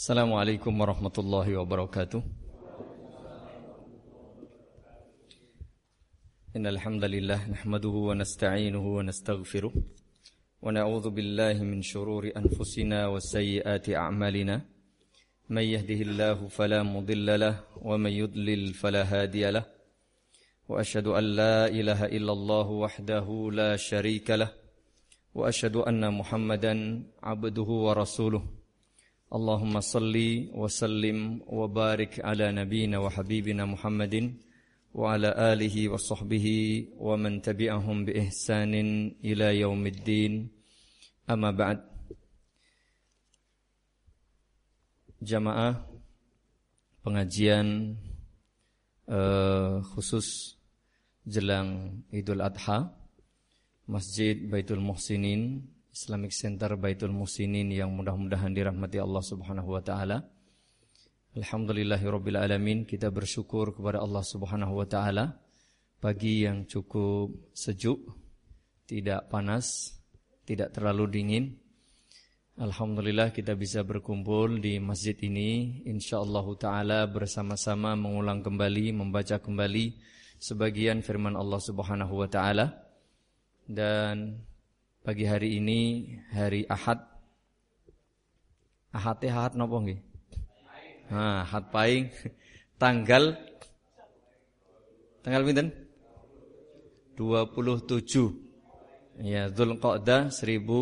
Assalamualaikum warahmatullahi wabarakatuh. Innal hamdalillah nahmaduhu wa nasta'inuhu wa nastaghfiruh wa na'udzu billahi min shururi anfusina wa sayyiati a'malina. May yahdihillahu fala mudilla lahu wa may yudlil fala hadiya lahu. Wa asyhadu an la ilaha illallah wahdahu la syarika lahu wa asyhadu anna Muhammadan 'abduhu wa rasuluh. Allahumma salli wa sallim wa barik ala nabiyyina wa habibina Muhammadin wa ala alihi wa sahbihi wa man tabi'ahum bi ihsanin ila yaumiddin. Amma ba'd. Jamaah pengajian khusus jelang Idul Adha Masjid Baitul Muhsinin Islamic Center Baitul Muhsinin yang mudah-mudahan dirahmati Allah Subhanahu wa taala. Alhamdulillahirabbil alamin, kita bersyukur kepada Allah Subhanahu wa taala. Pagi yang cukup sejuk, tidak panas, tidak terlalu dingin. Alhamdulillah kita bisa berkumpul di masjid ini insyaallah taala bersama-sama mengulang kembali, membaca kembali sebagian firman Allah Subhanahu wa taala. Dan pagi hari ini hari Ahad. Ahad napa nggih? Ahad Paing. Tanggal pinten? 27. Ya, Dzulqa'dah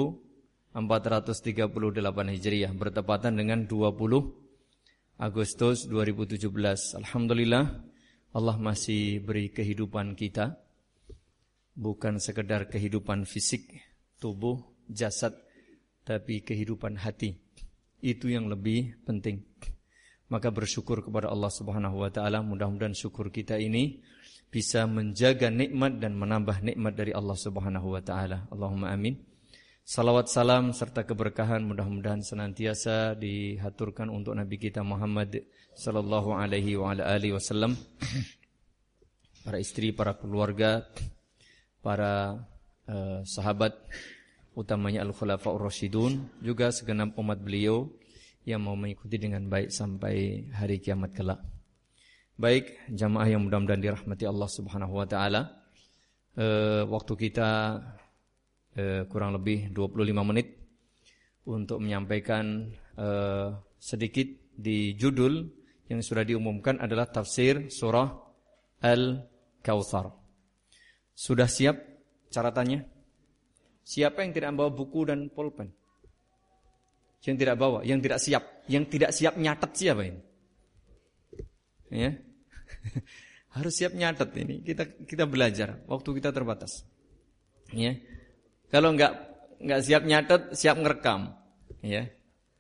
1438 Hijriah bertepatan dengan 20 Agustus 2017. Alhamdulillah Allah masih beri kehidupan kita. Bukan sekedar kehidupan fisik, tubuh, jasad, tapi kehidupan hati. Itu yang lebih penting. Maka bersyukur kepada Allah Subhanahu wa taala, mudah-mudahan syukur kita ini bisa menjaga nikmat dan menambah nikmat dari Allah Subhanahu wa taala. Allahumma amin. Salawat salam serta keberkahan mudah-mudahan senantiasa dihaturkan untuk Nabi kita Muhammad sallallahu alaihi wa ala alihi wasallam, para istri, para keluarga, para sahabat, utamanya Al-Khulafaur Rasyidun, juga segenap umat beliau yang mau mengikuti dengan baik sampai hari kiamat kelak. Baik, jamaah yang mudah-mudahan dirahmati Allah Subhanahu wa taala. Waktu kita kurang lebih 25 menit untuk menyampaikan sedikit di judul yang sudah diumumkan adalah tafsir surah Al-Kautsar. Sudah siap caratannya? Siapa yang tidak membawa buku dan pulpen? Yang tidak bawa, yang tidak siap. Yang tidak siap nyatet siapa ini? Ya. Harus siap nyatet ini. Kita belajar, waktu kita terbatas. Ya. Kalau enggak siap nyatet, siap ngerekam. Ya.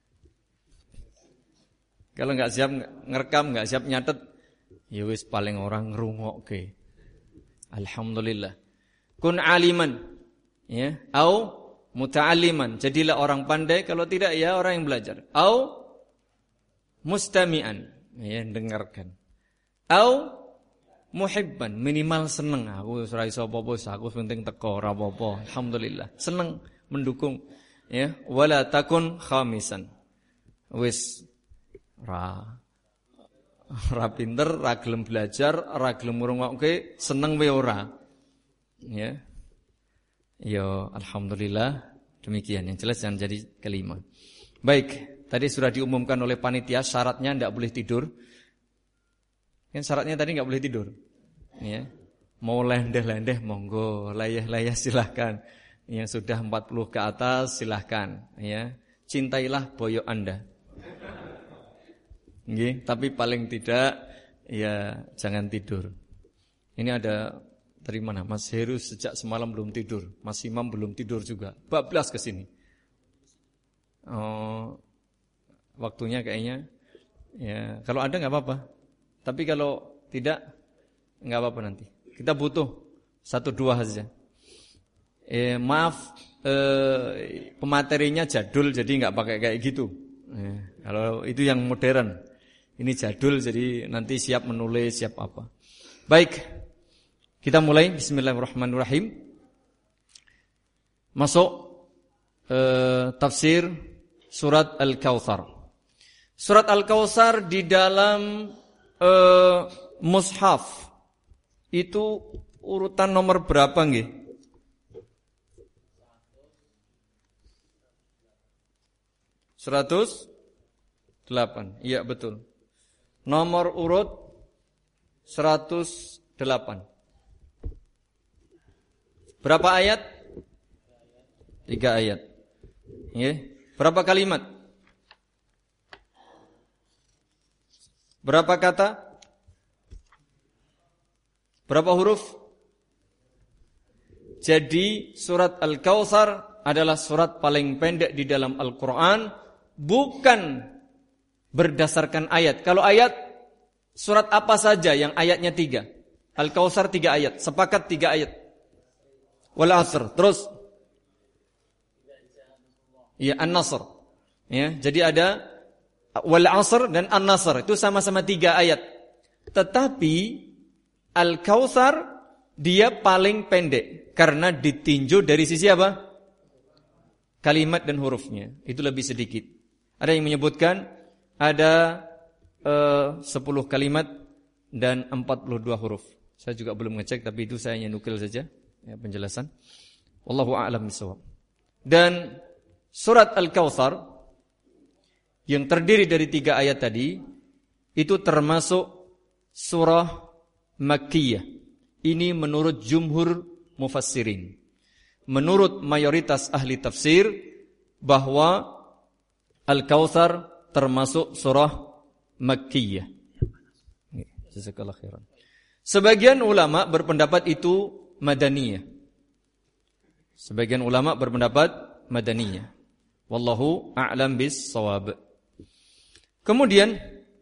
Kalau enggak siap ngerekam, enggak siap nyatet, ya wis paling orang ngrungokke. Alhamdulillah. Kun aliman, ya, au muta'alliman. Jadilah orang pandai, kalau tidak ya orang yang belajar. Au mustami'an, ya, dengarkan. Au muhibban, minimal seneng. Aku ora iso apa-apa, aku penting teko ora apa-apa. Alhamdulillah. Seneng mendukung, ya. Wala takun khamisan. Wis ra pinter, ra gelem belajar, ra gelem ngrungokke, seneng wae ora. Ya. Ya, alhamdulillah demikian. Yang jelas jangan jadi kelima. Baik, tadi sudah diumumkan oleh panitia syaratnya enggak boleh tidur. Kan syaratnya tadi enggak boleh tidur. Ya. Mau lendeh-lendeh monggo, layah-layah silahkan. Yang sudah 40 ke atas silahkan, ya. Cintailah boyo Anda. Nggih, tapi paling tidak ya jangan tidur. Ini ada dari mana? Mas Heru sejak semalam belum tidur. Mas Imam belum tidur juga. Bablas ke sini. Oh, waktunya kayaknya ya, kalau ada enggak apa-apa. Tapi kalau tidak enggak apa-apa nanti. Kita butuh 1-2 saja. Maaf, pematerinya jadul jadi enggak pakai kayak gitu. Kalau itu yang modern. Ini jadul jadi nanti siap menulis, siap apa. Baik, kita mulai. Bismillahirrahmanirrahim. Masuk tafsir surat Al-Kautsar. Surat Al-Kautsar di dalam mushaf itu urutan nomor berapa nggih? 108. Iya betul. Nomor urut 108. Berapa ayat? 3 ayat. Berapa kalimat? Berapa kata? Berapa huruf? Jadi surat Al-Kautsar adalah surat paling pendek di dalam Al-Quran, bukan berdasarkan ayat. Kalau ayat, surat apa saja yang ayatnya 3? Al-Kautsar 3 ayat, sepakat 3 ayat. Wal Asr, terus ya An-Nasr. Ya, jadi ada Wal Asr dan An-Nasr, itu sama-sama 3 ayat. Tetapi Al-Kautsar dia paling pendek karena ditinjau dari sisi apa? Kalimat dan hurufnya. Itu lebih sedikit. Ada yang menyebutkan ada 10 kalimat dan 42 huruf. Saya juga belum ngecek, tapi itu saya hanya nukil saja ya, penjelasan. Wallahu a'lam bishawab. Dan surat Al-Kautsar yang terdiri dari 3 ayat tadi itu termasuk surah Makkiyah. Ini menurut jumhur mufassirin. Menurut mayoritas ahli tafsir bahwa Al-Kautsar termasuk surah Makkiyah. Jazakallahu khairan. Sebagian ulama berpendapat itu Madaniyah. Sebagian ulama berpendapat Madaniyah. Wallahu a'lam bis-shawab. Kemudian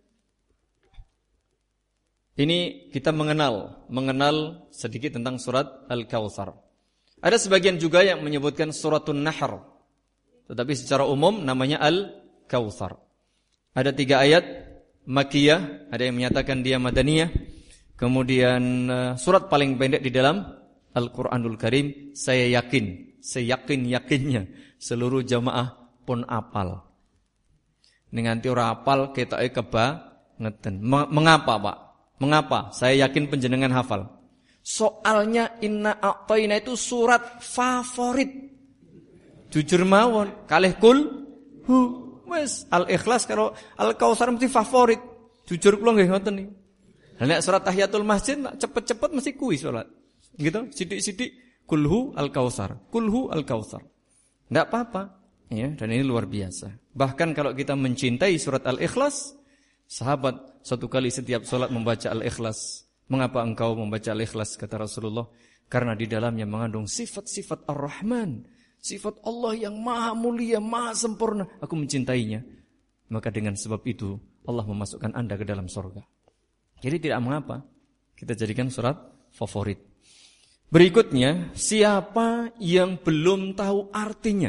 ini kita mengenal sedikit tentang surat Al-Kautsar. Ada sebagian juga yang menyebutkan suratun Nahr, tetapi secara umum namanya Al-Kautsar. Ada 3 ayat Makkiyah, ada yang menyatakan dia Madaniyah. Kemudian surat paling pendek di dalam Al-Quranul Karim. Saya yakin-yakinnya seluruh jamaah pun apal. Nganti ora apal ketoke kebangetan. Mengapa, Pak? Mengapa? Saya yakin panjenengan hafal. Soalnya Inna A'tayna itu surat favorit. Jujur mawon, kalih kul hu wis Al-Ikhlas karo Al-Kautsar mesti favorit. Jujur kula nggih ngoten niki. Nek surat Tahiyatul Masjid cepet-cepet mesti kuwi salat. Gitu, sidik-sidik kulhu Al-Kautsar, kulhu Al-Kautsar. Enggak apa-apa, ya, dan ini luar biasa. Bahkan kalau kita mencintai surat Al-Ikhlas, sahabat satu kali setiap salat membaca Al-Ikhlas. Mengapa engkau membaca Al-Ikhlas, kata Rasulullah? Karena di dalamnya mengandung sifat-sifat Ar-Rahman, sifat Allah yang maha mulia, maha sempurna. Aku mencintainya. Maka dengan sebab itu Allah memasukkan Anda ke dalam surga. Jadi tidak mengapa kita jadikan surat favorit. Berikutnya, siapa yang belum tahu artinya?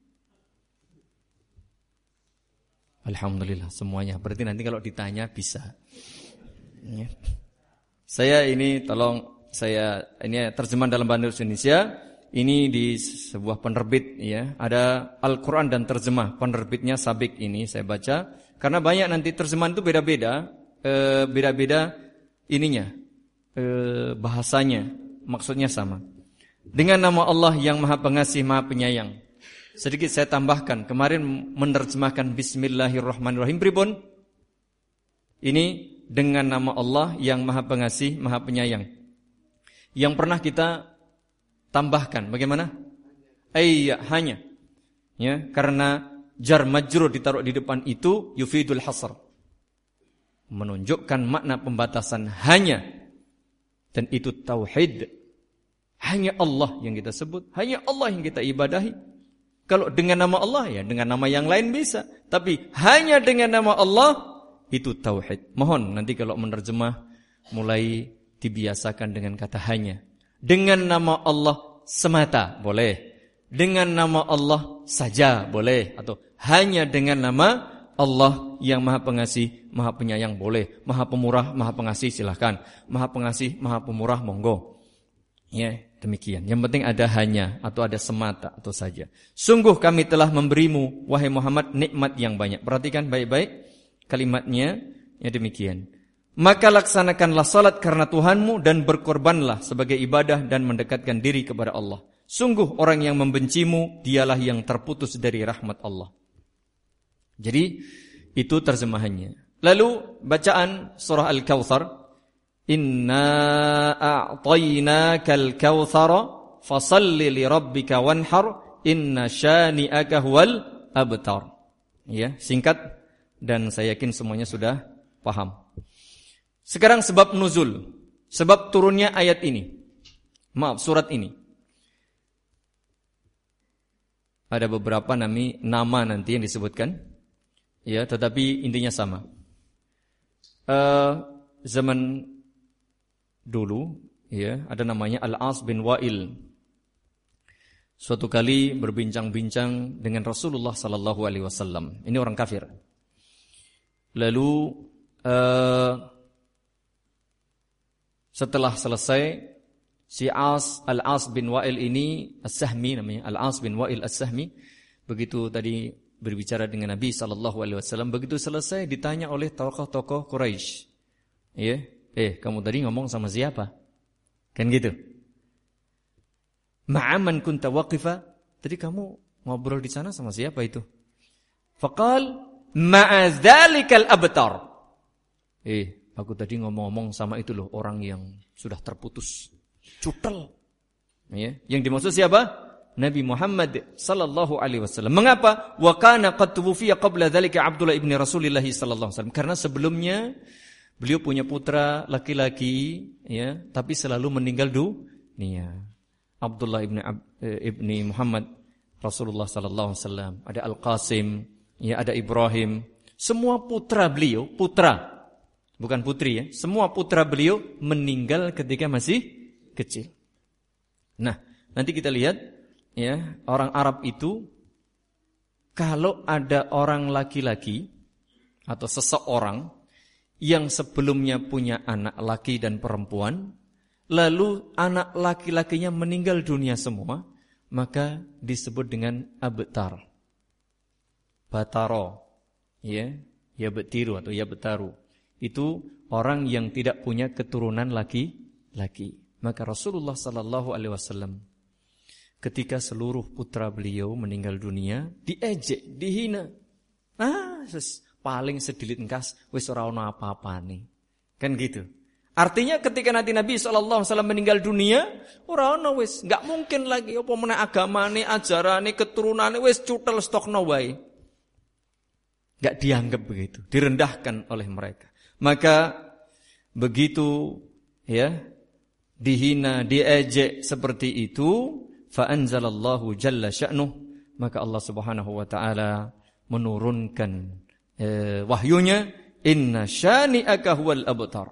Alhamdulillah semuanya. Berarti nanti kalau ditanya bisa. Ya. Saya ini ini terjemahan dalam bahasa Indonesia. Ini di sebuah penerbit ya. Ada Al-Quran dan terjemah. Penerbitnya Sabik ini saya baca. Karena banyak nanti terjemahan itu beda-beda. Beda-beda ininya. Bahasanya. Maksudnya sama. Dengan nama Allah yang Maha Pengasih, Maha Penyayang. Sedikit saya tambahkan. Kemarin menerjemahkan Bismillahirrahmanirrahim. Pripun? Ini dengan nama Allah yang Maha Pengasih, Maha Penyayang. Yang pernah kita tambahkan. Bagaimana? Hanya. Ya, karena jar majrur ditaruh di depan itu yufidul hasr. Menunjukkan makna pembatasan hanya. Dan itu tauhid. Hanya Allah yang kita sebut, hanya Allah yang kita ibadahi. Kalau dengan nama Allah ya dengan nama yang lain bisa, tapi hanya dengan nama Allah itu tauhid. Mohon nanti kalau menerjemah mulai dibiasakan dengan kata hanya. Dengan nama Allah semata boleh. Dengan nama Allah saja boleh, atau hanya dengan nama Allah yang Maha Pengasih, Maha Penyayang boleh. Maha Pemurah, Maha Pengasih silahkan. Maha Pengasih, Maha Pemurah monggo. Ya, demikian. Yang penting ada hanya atau ada semata atau saja. Sungguh kami telah memberimu wahai Muhammad nikmat yang banyak. Perhatikan baik-baik. Kalimatnya ya demikian. Maka laksanakanlah salat karena Tuhanmu dan berkorbanlah sebagai ibadah dan mendekatkan diri kepada Allah. Sungguh orang yang membencimu, dialah yang terputus dari rahmat Allah. Jadi itu terjemahannya. Lalu bacaan surah Al-Kautsar, Inna a'tainakal kautsara fasalli li rabbika wanhar inna syani'aka huwal abtar. Ya, singkat dan saya yakin semuanya sudah paham. Sekarang sebab nuzul, sebab turunnya ayat ini. Maaf, surat ini. Ada beberapa nama nanti yang disebutkan. Ya, tetapi intinya sama. Zaman dulu, ya, ada namanya Al-As bin Wa'il. Suatu kali berbincang-bincang dengan Rasulullah sallallahu alaihi wasallam. Ini orang kafir. Lalu setelah selesai si Al-As bin Wa'il ini As-Sahmi namanya, Al-As bin Wa'il As-Sahmi, begitu tadi berbicara dengan Nabi sallallahu alaihi wasallam, begitu selesai ditanya oleh tokoh-tokoh Quraisy. Ya, kamu tadi ngomong sama siapa? Kan gitu. Ma'aman kunta waqifa? Tadi kamu ngobrol di sana sama siapa itu? Faqal ma'adzalikal abtar. Aku tadi ngomong-ngomong sama itu loh, orang yang sudah terputus, cutel. Ya, yang dimaksud siapa? Nabi Muhammad sallallahu alaihi wasallam. Mengapa? Wa kana qad tuwfiya qabla dzalika Abdullah ibn Rasulillah sallallahu alaihi wasallam. Karena sebelumnya beliau punya putra laki-laki, ya, tapi selalu meninggal dunia. Abdullah ibni Muhammad Rasulullah sallallahu alaihi wasallam, ada Al-Qasim, ya, ada Ibrahim. Semua putra beliau, putra, bukan putri ya, semua putra beliau meninggal ketika masih kecil. Nah, nanti kita lihat ya, orang Arab itu kalau ada orang laki-laki atau seseorang yang sebelumnya punya anak laki dan perempuan, lalu anak laki-lakinya meninggal dunia semua, maka disebut dengan abtar. Bataro, ya betiru atau ya betaru. Itu orang yang tidak punya keturunan laki-laki. Maka Rasulullah sallallahu alaihi wasallam ketika seluruh putra beliau meninggal dunia, diejek, dihina. Paling sedilit engkas, wis ora ono apa-apane. Kan gitu. Artinya ketika nanti Nabi sallallahu alaihi wasallam meninggal dunia, ora ono wis, enggak mungkin lagi apa meneh agamane, ajarane, keturunane wis cutel stokno wae. Enggak dianggap begitu, direndahkan oleh mereka. Maka begitu ya, dihina, diejek seperti itu, fa anzalallahu jalla sya'nuh, maka Allah Subhanahu wa taala menurunkan wahyunya, inna syani'aka huwal abtar.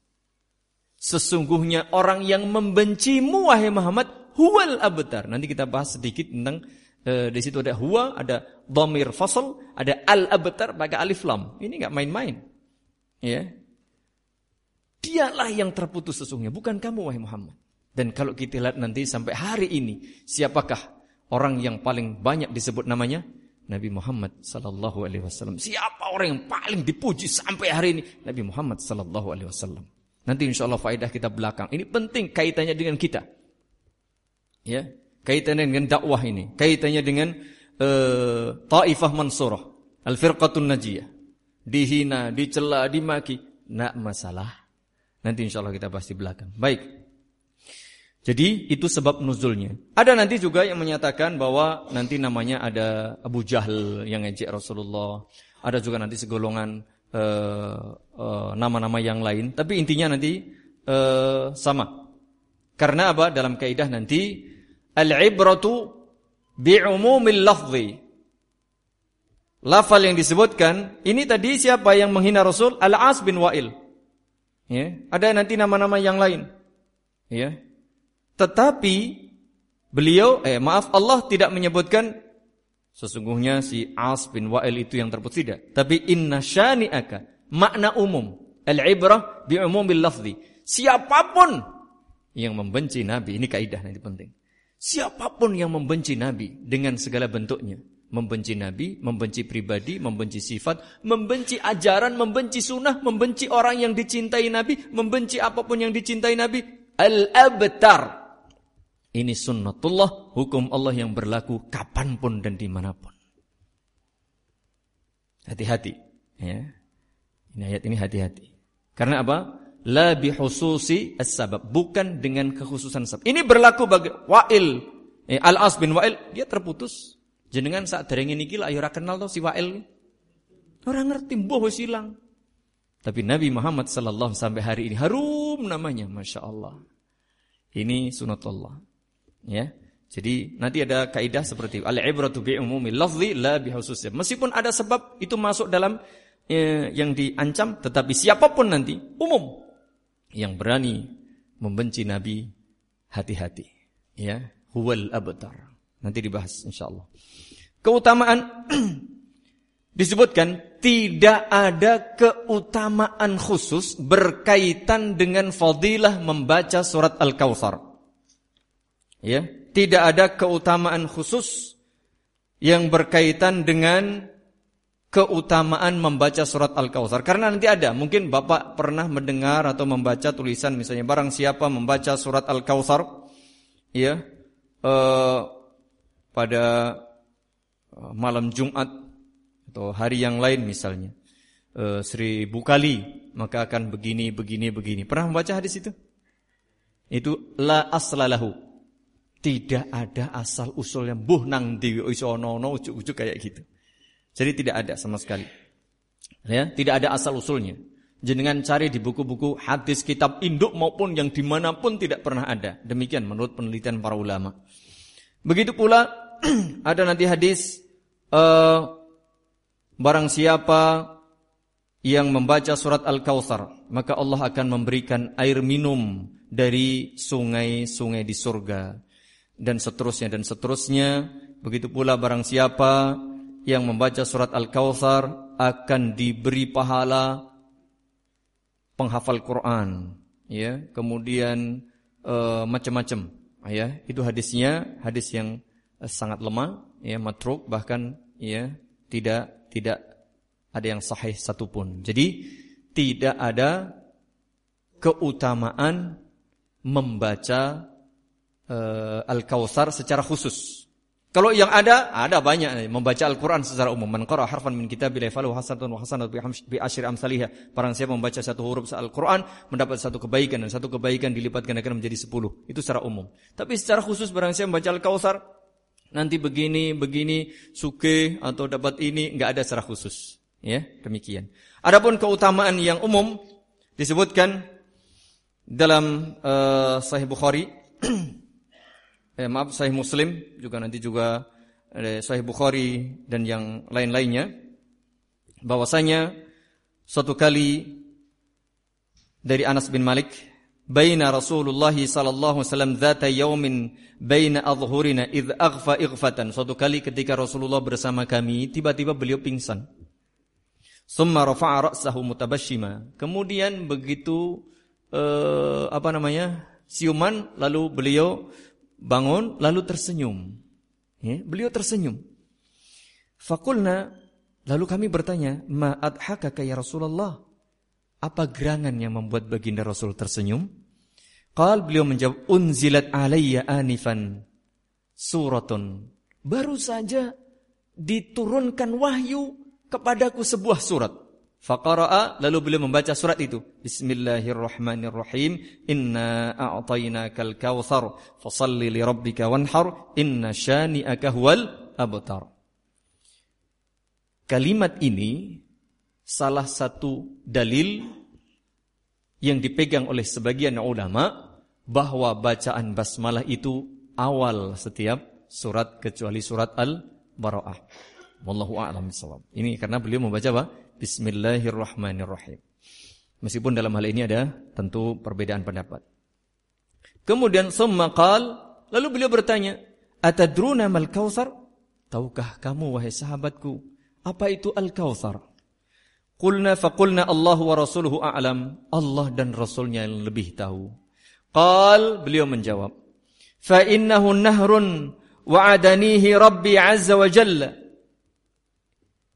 Sesungguhnya orang yang membencimu wahai Muhammad huwal abtar. Nanti kita bahas sedikit tentang di situ ada huwa, ada dhamir fasl, ada al-abtar pakai alif lam. Ini enggak main-main. Ya. Dialah yang terputus sesungguhnya, bukan kamu wahai Muhammad. Dan kalau kita lihat nanti sampai hari ini, siapakah orang yang paling banyak disebut namanya? Nabi Muhammad sallallahu alaihi wasallam. Siapa orang yang paling dipuji sampai hari ini? Nabi Muhammad sallallahu alaihi wasallam. Nanti insyaallah faedah kita belakang. Ini penting kaitannya dengan kita. Ya, kaitannya dengan dakwah ini, kaitannya dengan Taifah Mansurah, Al-Firqatun Najiyah. Dihina, dicela, dimaki, enggak masalah. Nanti insyaallah kita bahas di belakang. Baik. Jadi itu sebab nuzulnya. Ada nanti juga yang menyatakan bahwa nanti namanya ada Abu Jahal yang ngejek Rasulullah. Ada juga nanti segolongan nama-nama yang lain. Tapi intinya nanti sama. Karena apa? Dalam kaidah nanti al-ibratu bi'umumil lafzi. Lafal yang disebutkan ini tadi siapa yang menghina Rasul? Al-As bin Wa'il. Ya, ada nanti nama-nama yang lain. Ya. Tetapi beliau, Allah tidak menyebutkan sesungguhnya si As bin Wa'il itu yang terputus, tidak. Tapi inna syani'aka, makna umum. Al-ibrah bi'umumil lafzi. Siapapun yang membenci Nabi, ini kaidah nanti penting. Siapapun yang membenci Nabi dengan segala bentuknya, Membenci Nabi, membenci pribadi, membenci sifat, membenci ajaran, membenci sunnah, membenci orang yang dicintai Nabi, membenci apapun yang dicintai Nabi. Al-abtar. Ini sunnatullah, hukum Allah yang berlaku kapanpun dan dimanapun. Hati-hati. Ya. Ini ayat ini hati-hati. Karena apa? La bihususi as-sabab. Bukan dengan kekhususan sebab. Ini berlaku bagi Wa'il. Al-As bin Wa'il. Dia terputus. Jenengan saat dereng ini kila, ayo kenal tau si Wa'il. Orang ngerti, mbuh wis ilang. Tapi Nabi Muhammad sallallahu sampai hari ini harum namanya, Masya Allah. Ini sunatullah. Ya. Jadi nanti ada kaidah seperti al-ibratu bi'umumil lafzi la bihususnya. Meskipun ada sebab itu masuk dalam yang diancam, tetapi siapapun nanti umum yang berani membenci Nabi, hati-hati. Ya, huwal abtar. Nanti dibahas insyaallah. Keutamaan disebutkan tidak ada keutamaan khusus berkaitan dengan fadilah membaca surat Al-Kautsar. Ya, tidak ada keutamaan khusus yang berkaitan dengan keutamaan membaca surat Al-Kautsar. Karena nanti ada, mungkin Bapak pernah mendengar atau membaca tulisan misalnya barang siapa membaca surat Al-Kautsar ya pada malam Jumat atau hari yang lain misalnya 1000 kali maka akan begini. Pernah membaca hadis itu? Itu la aslalahu. Tidak ada asal usul yang buh nang di iso ono ujuk-ujuk kayak gitu. Jadi tidak ada sama sekali. Ya, tidak ada asal usulnya. Jenengan cari di buku-buku hadis kitab induk maupun yang dimanapun tidak pernah ada. Demikian menurut penelitian para ulama. Begitu pula ada nanti hadis barang siapa yang membaca surat Al-Kautsar maka Allah akan memberikan air minum dari sungai-sungai di surga. Dan seterusnya. Begitu pula barang siapa yang membaca surat Al-Kautsar akan diberi pahala penghafal Quran, ya. Kemudian macam-macam, ya. Itu hadisnya hadis yang sangat lemah, ya, matruk, bahkan ya tidak ada yang sahih satupun. Jadi tidak ada keutamaan membaca Al-Kautsar secara khusus. Kalau yang ada banyak membaca Al-Quran secara umum. Man qara'a harfan min kitabillahi falahu hasanatun wa hasanatun bi asyri amsalihha. Barang siapa membaca satu huruf Al-Quran mendapat satu kebaikan dan satu kebaikan dilipat gandakan menjadi 10. Itu secara umum. Tapi secara khusus barang siapa membaca Al-Kautsar nanti begini sugih atau dapat ini, enggak ada secara khusus. Ya, demikian. Adapun keutamaan yang umum disebutkan dalam Sahih Bukhari Sahih Muslim juga Sahih Bukhari dan yang lain-lainnya, bahwasanya suatu kali dari Anas bin Malik, baina Rasulullah sallallahu alaihi wasallam dzata yaumin baina adhhurina idz aghfa ighfatan. Suatu kali ketika Rasulullah bersama kami, tiba-tiba beliau pingsan. Summa rafa'a ra'sahu mutabashshima. Kemudian begitu siuman, lalu beliau bangun lalu tersenyum. Ya, beliau tersenyum. Faqulna, lalu kami bertanya, ma adhakaka ya Rasulullah? Apa gerangan yang membuat baginda Rasul tersenyum? Qal, beliau menjawab, unzilat alayya anifan suratun. Baru saja diturunkan wahyu kepadaku sebuah surat. Faqara'a, lalu beliau membaca surat itu. Bismillahirrahmanirrahim. Inna a'tainakal kautsar fasalli li rabbika wanhar inna syani'aka huwal abtar. Kalimat ini salah satu dalil yang dipegang oleh sebagian ulama bahwa bacaan basmalah itu awal setiap surat kecuali surat Al-Bara'ah. Wallahu a'lam bishawab. Ini karena beliau membaca apa? Bismillahirrahmanirrahim. Meskipun dalam hal ini ada tentu perbedaan pendapat. Kemudian summa qal, lalu beliau bertanya, atadruna mal kautsar? Tahukah kamu wahai sahabatku apa itu Al-Kautsar? Qulna faqulna Allah wa rasuluhu a'lam. Allah dan Rasulnya yang lebih tahu. Qal, beliau menjawab, fa innahu nahrun wa'adanihi Rabbi azza wa jalla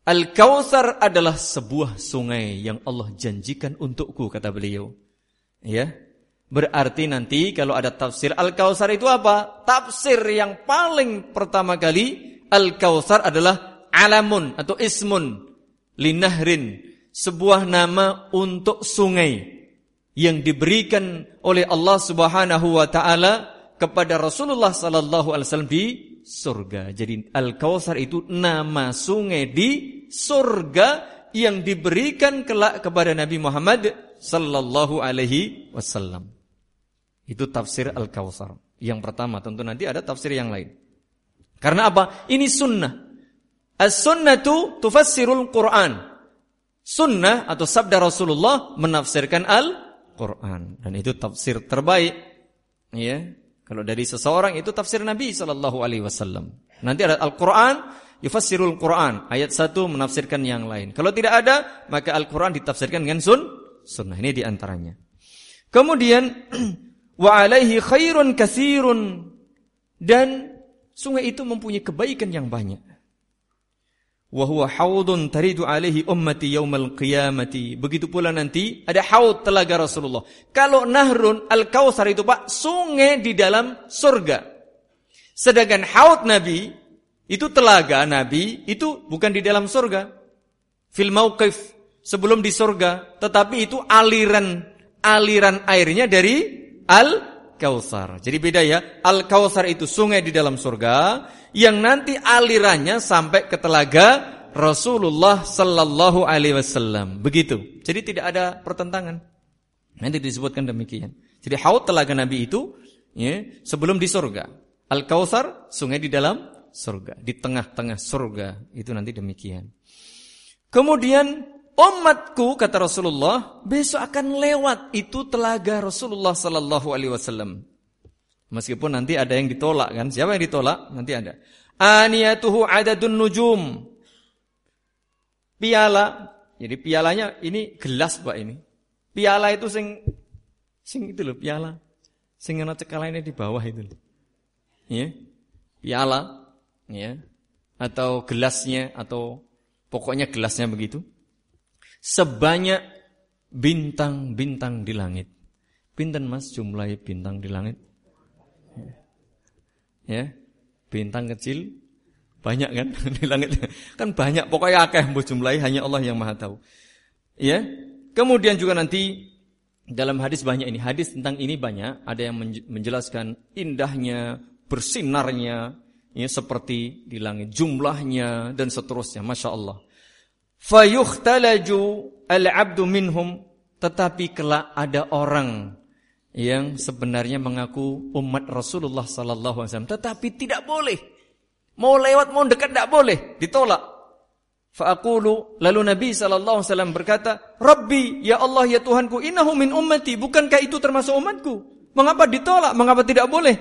Al-Kautsar adalah sebuah sungai yang Allah janjikan untukku, kata beliau. Ya. Berarti nanti kalau ada tafsir Al-Kautsar itu apa? Tafsir yang paling pertama kali, Al-Kautsar adalah alamun atau ismun linahrin, sebuah nama untuk sungai yang diberikan oleh Allah Subhanahu wa taala kepada Rasulullah sallallahu alaihi wasallam di surga. Jadi Al-Kautsar itu nama sungai di surga yang diberikan kelak kepada Nabi Muhammad sallallahu alaihi wasallam. Itu tafsir Al-Kautsar. Yang pertama, tentu nanti ada tafsir yang lain. Karena apa? Ini sunnah. As-sunnatu tufassirul Qur'an. Sunnah atau sabda Rasulullah menafsirkan Al-Qur'an. Dan itu tafsir terbaik. Ya. Kalau dari seseorang itu tafsir Nabi sallallahu alaihi wasallam. Nanti ada Al-Qur'an, yufassirul Qur'an. Ayat 1 menafsirkan yang lain. Kalau tidak ada, maka Al-Qur'an ditafsirkan dengan sunnah. Ini di antaranya. Kemudian wa alaihi khairun katsirun, dan sungai itu mempunyai kebaikan yang banyak. Wa huwa haudun taridu alaihi ummati yaumal qiyamati. Begitu pula nanti ada haud, telaga Rasulullah. Kalau nahrun Al-Kautsar itu Pak, sungai di dalam surga. Sedangkan haud Nabi itu telaga Nabi itu bukan di dalam surga. Fil mauqif, sebelum di surga, tetapi itu aliran airnya dari Al-Kautsar. Jadi beda ya. Al-Kautsar itu sungai di dalam surga yang nanti alirannya sampai ke telaga Rasulullah sallallahu alaihi wasallam. Begitu. Jadi tidak ada pertentangan. Nanti disebutkan demikian. Jadi haud telaga Nabi itu ya, sebelum di surga. Al-Kautsar sungai di dalam surga, di tengah-tengah surga. Itu nanti demikian. Kemudian umatku, kata Rasulullah, besok akan lewat itu telaga Rasulullah sallallahu alaihi wasallam. Meskipun nanti ada yang ditolak kan? Siapa yang ditolak? Nanti ada. Aniyatuhu adadun nujum. Piala. Jadi pialanya ini gelas Pak ini. Piala itu sing itu loh, piala. Sing ana cekalaine di bawah itu loh. Ya. Piala, ya. Atau gelasnya atau pokoknya gelasnya begitu. Sebanyak bintang-bintang di langit. Pinten Mas jumlah bintang di langit? Ya, bintang kecil banyak kan di langit. Kan banyak, pokoknya akeh mbok jumlahi, hanya Allah yang Maha tahu. Ya. Kemudian juga nanti dalam hadis banyak ini, hadis tentang ini banyak, ada yang menjelaskan indahnya, bersinarnya, ya seperti di langit, jumlahnya dan seterusnya, Masya Allah. Fayukhtalaju al-abdu minhum, tetapi kelak ada orang yang sebenarnya mengaku umat Rasulullah sallallahu alaihi wasallam, tetapi tidak boleh. Mau lewat, mau dekat tidak boleh, ditolak. Fa'aqulu, lalu Nabi sallallahu alaihi wasallam berkata, "Rabbi, ya Allah ya Tuhanku, innahu min ummati, bukankah itu termasuk umatku? Mengapa ditolak? Mengapa tidak boleh?"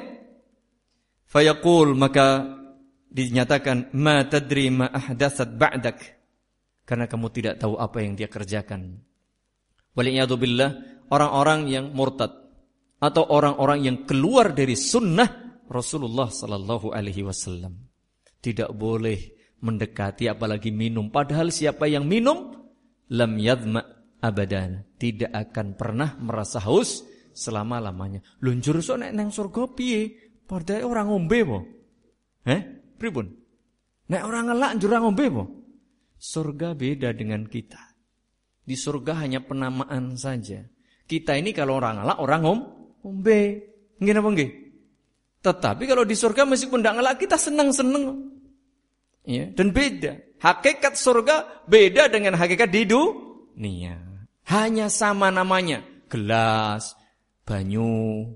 Fayaqul, maka dinyatakan, "Ma tadri ma ahdatsat ba'dak." Karena kamu tidak tahu apa yang dia kerjakan. Waliyadu billah, orang-orang yang murtad atau orang-orang yang keluar dari sunnah Rasulullah sallallahu alaihi wasallam tidak boleh mendekati apalagi minum. Padahal siapa yang minum lam yadma abadan, tidak akan pernah merasa haus selama-lamanya. Lunjur sok nek nang surga piye? Padahal orang ngombe po. Pripun? Nek orang ngelak njur ora ngombe po. Surga beda dengan kita. Di surga hanya penamaan saja. Kita ini kalau orang ngelak, orang ngombe. Nggih napa nggih? Tetapi kalau di surga meskipun tidak ngelak, kita senang-senang. Ya, dan beda. Hakikat surga beda dengan hakikat di dunia. Hanya sama namanya. Gelas, banyu,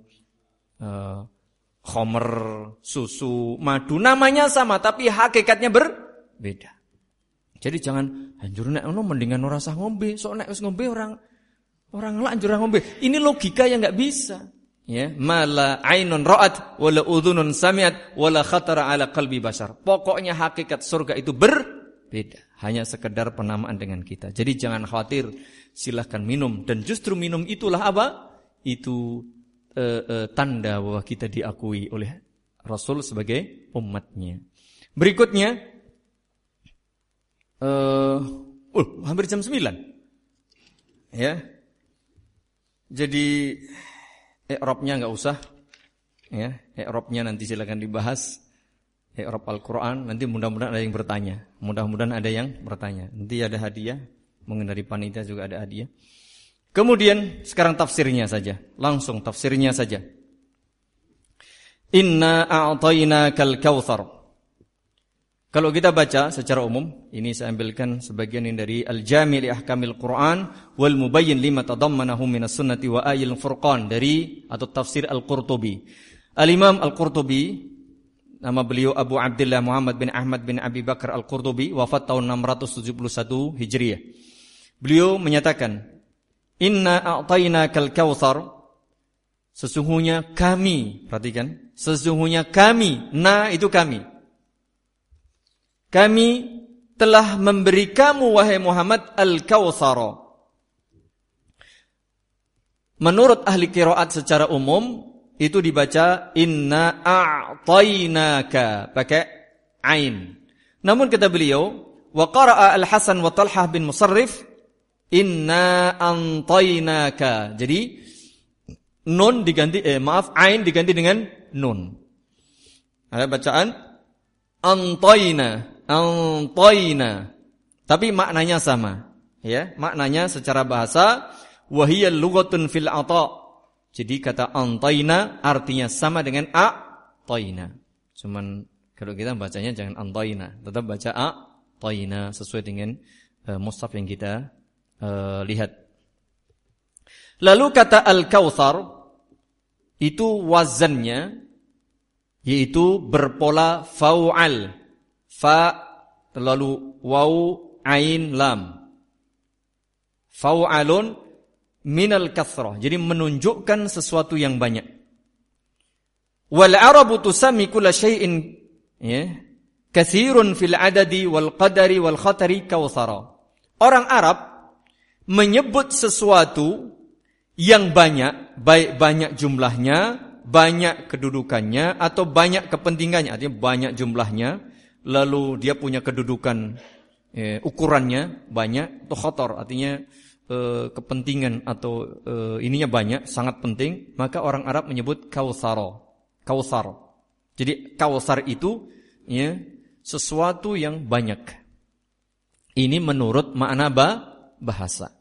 khomer, susu, madu. Namanya sama, tapi hakikatnya berbeda. Jadi jangan anjur nek ono mendingan ora usah ngombe, sok nek wis ngombe orang ngelak anjur ngombe. Ini logika yang enggak bisa. Ya, mala ainun ra'at wala udhunun sami'at wala khatara ala qalbi bashar. Pokoknya hakikat surga itu berbeda, hanya sekedar penamaan dengan kita. Jadi jangan khawatir, silahkan minum, dan justru minum itulah apa? Itu tanda bahwa kita diakui oleh Rasul sebagai umatnya. Berikutnya, Hampir jam 9. Ya. Jadi i'rabnya enggak usah. Ya, i'rabnya nanti silakan dibahas. I'rab Al-Qur'an nanti mudah-mudahan ada yang bertanya. Nanti ada hadiah, mungkin dari panitia juga ada hadiah. Kemudian sekarang tafsirnya saja. Langsung tafsirnya saja. Inna a'tainakal kautsar. Kalau kita baca secara umum, ini saya ambilkan sebagian ini dari Al-Jami' li Ahkamil Qur'an wal Mubayyin lima tadammanahu minas sunnati wa ayil furqan dari atau tafsir Al-Qurtubi. Al-Imam Al-Qurtubi, nama beliau Abu Abdullah Muhammad bin Ahmad bin Abi Bakar Al-Qurtubi, wafat tahun 671 Hijriah. Beliau menyatakan, Inna a'tainakal kautsar. Sesungguhnya kami, perhatikan, sesungguhnya kami, na itu kami. Kami telah memberi kamu wahai Muhammad al-kautsar. Menurut ahli qiraat secara umum itu dibaca inna a'tainaka pakai ain. Namun kata beliau wa qara'a al-Hasan wa Talhah bin Musarrif inna antainaka. Jadi nun diganti ain diganti dengan nun. Ada bacaan antaina. Tapi maknanya sama, ya. Maknanya secara bahasa wahiyal lughatun fil ata. Jadi kata antaina artinya sama dengan a'taina. Cuman kalau kita bacanya jangan antaina, tetap baca a'taina sesuai dengan mushaf yang kita lihat. Lalu kata al-kautsar itu wazannya yaitu berpola fa'al. Fa lalu waw ain lam. Fa'alun minal kathrah. Jadi menunjukkan sesuatu yang banyak. Wal arabu tusammi kulla syai'in ya katsirun fil adadi wal qadari wal khatari kautsara. Orang Arab menyebut sesuatu yang banyak, baik banyak jumlahnya, banyak kedudukannya atau banyak kepentingannya, artinya banyak jumlahnya, lalu dia punya kedudukan ukurannya banyak, atau khatar artinya kepentingan atau ininya banyak, sangat penting, maka orang Arab menyebut kautsar. Jadi kautsar itu ya sesuatu yang banyak. Ini menurut makna bahasa.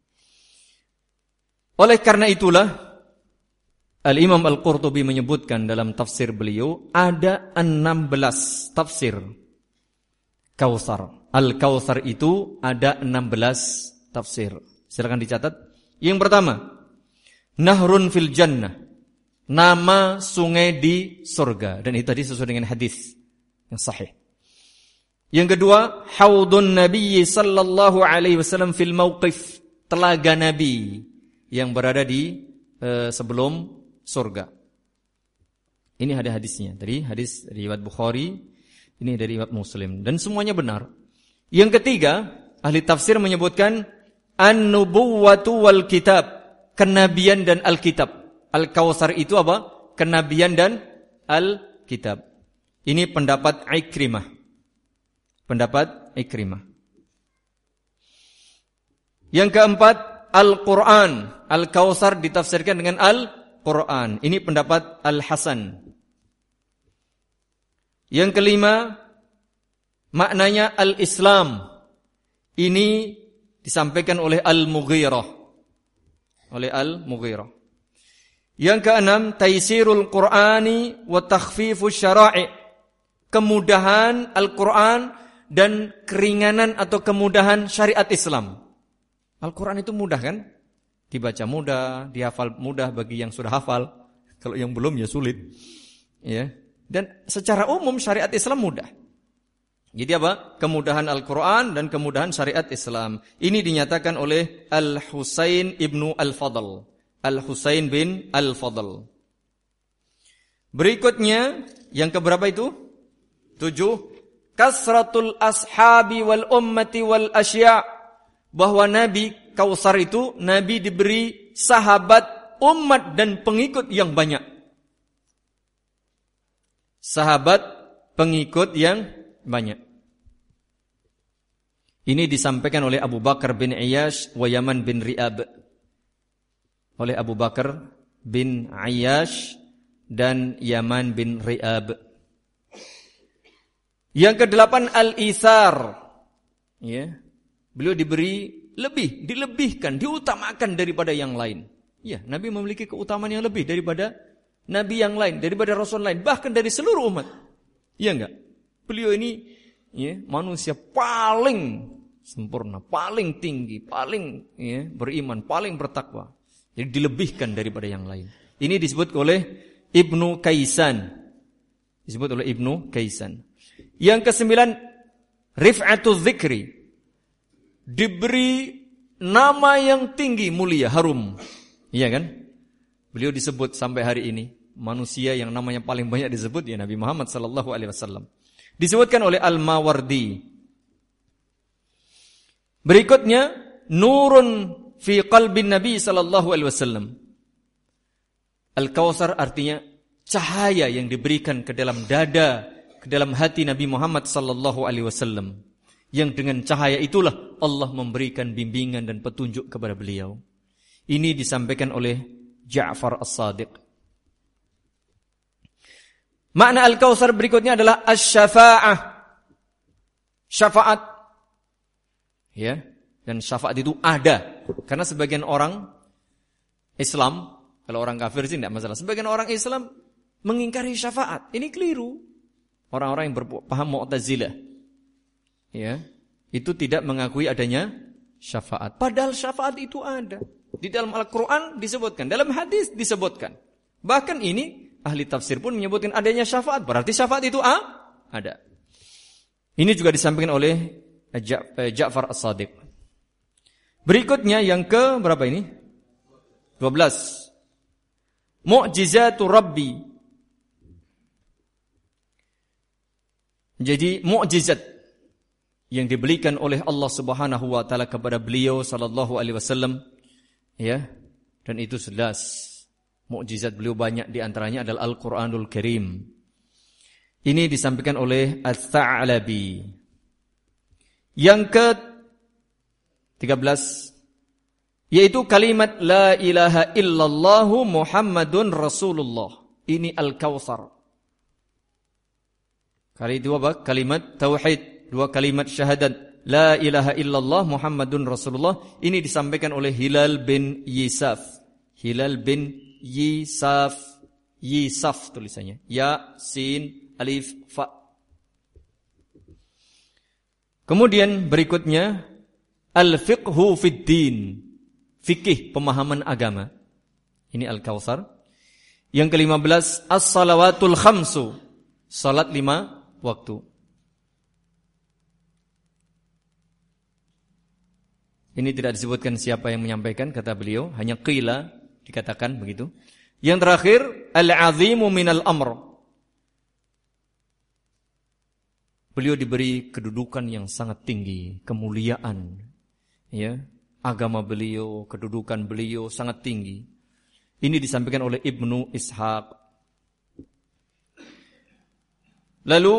Oleh karena itulah Al-Imam Al-Qurtubi menyebutkan dalam tafsir beliau ada 16 tafsir kautsar. Al-Kautsar itu ada 16 tafsir. Silakan dicatat. Yang pertama, Nahrun fil Jannah. Nama sungai di surga. Dan itu tadi sesuai dengan hadis yang sahih. Yang kedua, Haudun Nabi sallallahu alaihi wasallam fil mauqif. Telaga Nabi yang berada di sebelum surga. Ini ada hadisnya. Dari hadis riwayat Bukhari, ini dari riwayat Muslim, dan semuanya benar. Yang ketiga, ahli tafsir menyebutkan an-nubuwwatu wal kitab, kenabian dan al-kitab. Al-Kautsar itu apa? Kenabian dan al-kitab. Ini pendapat Ikrimah. Yang keempat, Al-Quran. Al-Kautsar ditafsirkan dengan Al-Quran. Ini pendapat Al-Hasan. Yang kelima, maknanya Al-Islam. Ini disampaikan oleh Al-Mughirah. Yang keenam, Taisirul Qur'ani wa takhfifus syara'i. Kemudahan Al-Quran dan keringanan atau kemudahan syariat Islam. Al-Quran itu mudah kan? Dibaca mudah, dihafal mudah bagi yang sudah hafal. Kalau yang belum ya sulit. Ya. Dan secara umum syariat Islam mudah. Jadi apa? Kemudahan Al-Quran dan kemudahan syariat Islam. Ini dinyatakan oleh Al-Husain ibnu Al-Fadl. Al-Husain bin Al-Fadl. Berikutnya, yang keberapa itu? 7. Kasratul ashabi wal ummati wal asya'. Bahwa Nabi Kautsar itu, Nabi diberi sahabat, umat dan pengikut yang banyak. Sahabat, pengikut yang banyak. Ini disampaikan oleh Abu Bakar bin Ayyash wa Yaman bin Ri'ab. Oleh Abu Bakar bin Ayyash dan Yaman bin Ri'ab. Yang ke-8 al-ithar. Ya. Beliau diberi dilebihkan, diutamakan daripada yang lain. Ya, Nabi memiliki keutamaan yang lebih daripada Nabi yang lain, daripada Rasul lain, bahkan dari seluruh umat. Iya enggak? Beliau ini ya, manusia paling sempurna, paling tinggi, paling ya, beriman, paling bertakwa. Jadi dilebihkan daripada yang lain. Ini disebut oleh Ibnu Kaisan. Disebut oleh Ibnu Kaisan. Yang ke-9 rif'atu dzikri. Diberi nama yang tinggi, mulia, harum. Iya kan? Beliau disebut sampai hari ini manusia yang namanya paling banyak disebut ya Nabi Muhammad sallallahu alaihi wasallam. Disebutkan oleh Al-Mawardi. Berikutnya nurun fi qalbin Nabi sallallahu alaihi wasallam. Al-Kautsar artinya cahaya yang diberikan ke dalam dada, ke dalam hati Nabi Muhammad sallallahu alaihi wasallam. Yang dengan cahaya itulah Allah memberikan bimbingan dan petunjuk kepada beliau. Ini disampaikan oleh Ja'far As-Sadiq. Makna Al-Kautsar berikutnya adalah asy-syafa'ah. Syafaat. Ya, dan syafaat itu ada. Karena sebagian orang Islam, kalau orang kafir sih tidak masalah. Sebagian orang Islam mengingkari syafaat. Ini keliru. Orang-orang yang berpaham Mu'tazilah. Ya, itu tidak mengakui adanya syafaat. Padahal syafaat itu ada. Di dalam Al-Quran disebutkan, dalam hadis disebutkan. Bahkan ini ahli tafsir pun menyebutkan adanya syafaat. Berarti syafaat itu ada. Ini juga disampaikan oleh Ja'far As-Sadiq. Berikutnya yang ke berapa ini? 12. Mu'jizatu Rabbi. Jadi mu'jizat yang diberikan oleh Allah Subhanahu wa taala kepada beliau sallallahu alaihi wasallam, ya. Dan itu jelas mukjizat beliau banyak, di antaranya adalah Al-Qur'anul Karim. Ini disampaikan oleh Ats-Tsa'labi. Yang ke-13 yaitu kalimat la ilaha illallah Muhammadun Rasulullah. Ini Al-Kautsar. Kali itu apa? Kalimat tauhid. 2 kalimat syahadat la ilaha illallah Muhammadun Rasulullah. Ini disampaikan oleh Hilal bin Yisaf. Hilal bin Yisaf. Yisaf tulisannya. Ya, sin, alif, fa. Kemudian berikutnya al-fiqhu fid din. Fikih, pemahaman agama. Ini Al-Kautsar. Yang ke-15 as-salawatul khamsu. Salat 5 waktu. Ini tidak disebutkan siapa yang menyampaikan, kata beliau, hanya qila, dikatakan begitu. Yang terakhir, al-azimu minal amr. Beliau diberi kedudukan yang sangat tinggi, kemuliaan. Ya, agama beliau, kedudukan beliau sangat tinggi. Ini disampaikan oleh Ibnu Ishaq. Lalu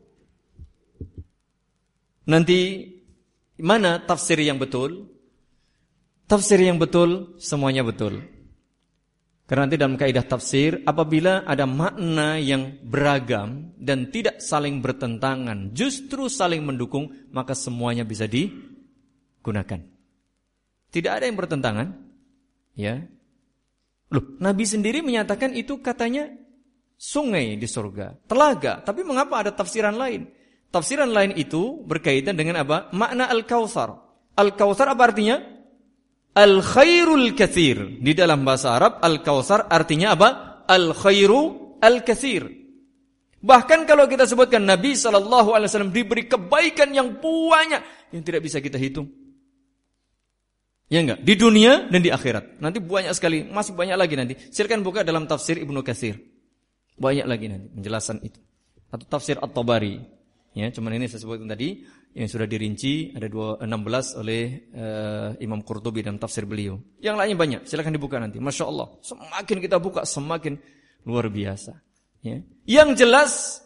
nanti mana tafsir yang betul? Tafsir yang betul, semuanya betul. Karena nanti dalam kaidah tafsir, apabila ada makna yang beragam dan tidak saling bertentangan, justru saling mendukung, maka semuanya bisa digunakan. Tidak ada yang bertentangan. Ya. Loh, Nabi sendiri menyatakan itu katanya sungai di surga, telaga. Tapi mengapa ada tafsiran lain? Tafsiran lain itu berkaitan dengan apa? Makna Al-Kautsar. Al-Kautsar apa artinya? Al-khairul katsir. Di dalam bahasa Arab, Al-Kautsar artinya apa? Al-khairu al-katsir. Bahkan kalau kita sebutkan Nabi SAW diberi kebaikan yang banyak, yang tidak bisa kita hitung. Ya enggak? Di dunia dan di akhirat. Nanti banyak sekali, masih banyak lagi nanti. Silakan buka dalam tafsir Ibnu Katsir. Banyak lagi nanti penjelasan itu. Atau tafsir At-Tabari. Ya, cuman ini saya sebutkan tadi yang sudah dirinci ada 16 oleh Imam Qurtubi dalam tafsir beliau. Yang lainnya banyak, silakan dibuka nanti. Masya Allah, semakin kita buka semakin luar biasa. Ya. Yang jelas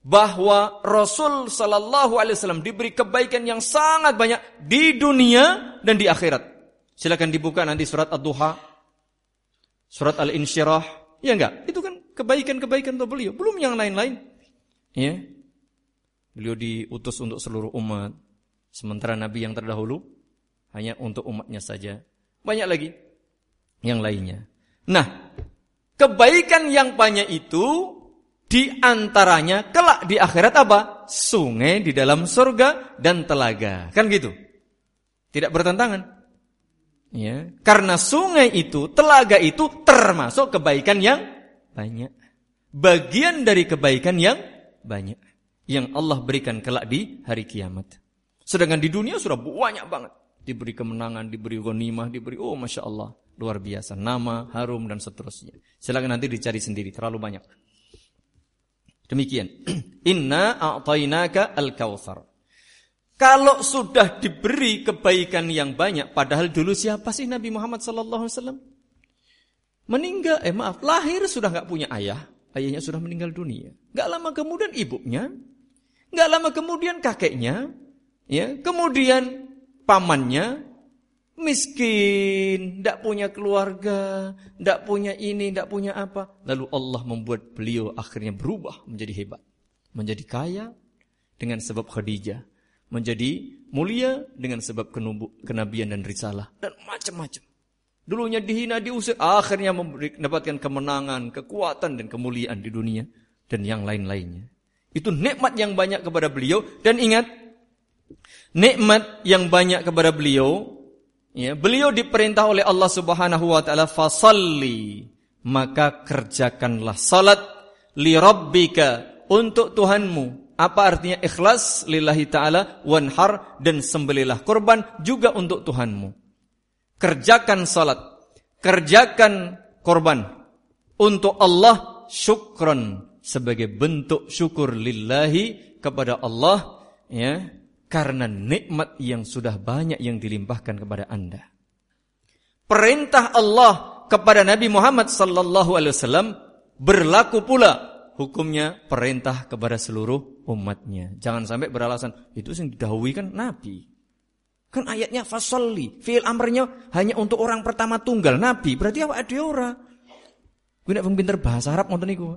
bahwa Rasul sallallahu alaihi wasallam diberi kebaikan yang sangat banyak di dunia dan di akhirat. Silakan dibuka nanti surat Ad-Duha, surat Al-Insyirah. Ya enggak? Itu kan kebaikan-kebaikan untuk beliau, belum yang lain-lain. Ya. Beliau diutus untuk seluruh umat, sementara nabi yang terdahulu hanya untuk umatnya saja. Banyak lagi yang lainnya. Nah, kebaikan yang banyak itu di antaranya kelak di akhirat apa? Sungai di dalam surga dan telaga. Kan gitu? Tidak bertentangan. Ya, karena sungai itu, telaga itu termasuk kebaikan yang banyak. Bagian dari kebaikan yang banyak yang Allah berikan kelak di hari kiamat. Sedangkan di dunia sudah banyak banget. Diberi kemenangan, diberi ghanimah, diberi Masya Allah. Luar biasa. Nama, harum, dan seterusnya. Silakan nanti dicari sendiri. Terlalu banyak. Demikian. Inna a'tainaka al-kawthar. Kalau sudah diberi kebaikan yang banyak. Padahal dulu siapa sih Nabi Muhammad SAW? Meninggal, lahir sudah gak punya ayah. Ayahnya sudah meninggal dunia. Gak lama kemudian ibunya. Gak lama kemudian kakeknya. Ya, kemudian pamannya miskin, tidak punya keluarga, tidak punya ini, tidak punya apa. Lalu Allah membuat beliau akhirnya berubah menjadi hebat, menjadi kaya dengan sebab Khadijah, menjadi mulia dengan sebab kenabian dan risalah dan macam-macam. Dulunya dihina, diusir, akhirnya mendapatkan kemenangan, kekuatan dan kemuliaan di dunia dan yang lain-lainnya. Itu nikmat yang banyak kepada beliau. Dan ingat, nikmat yang banyak kepada beliau, ya, beliau diperintah oleh Allah Subhanahu wa taala, fasalli, maka kerjakanlah salat li rabbika, untuk Tuhanmu. Apa artinya ikhlas? Lillahi ta'ala, wanhar, dan sembelihlah kurban juga untuk Tuhanmu. Kerjakan salat, kerjakan kurban untuk Allah, syukran, sebagai bentuk syukur lillahi, kepada Allah, ya, karena nikmat yang sudah banyak yang dilimpahkan kepada Anda. Perintah Allah kepada Nabi Muhammad sallallahu alaihi wasallam berlaku pula hukumnya perintah kepada seluruh umatnya. Jangan sampai beralasan itu yang didahului kan Nabi. Kan ayatnya fasalli, fi'il amrnya hanya untuk orang pertama tunggal Nabi. Berarti apa ada ora? Gue nek pinter bahasa Arab ngoten niku.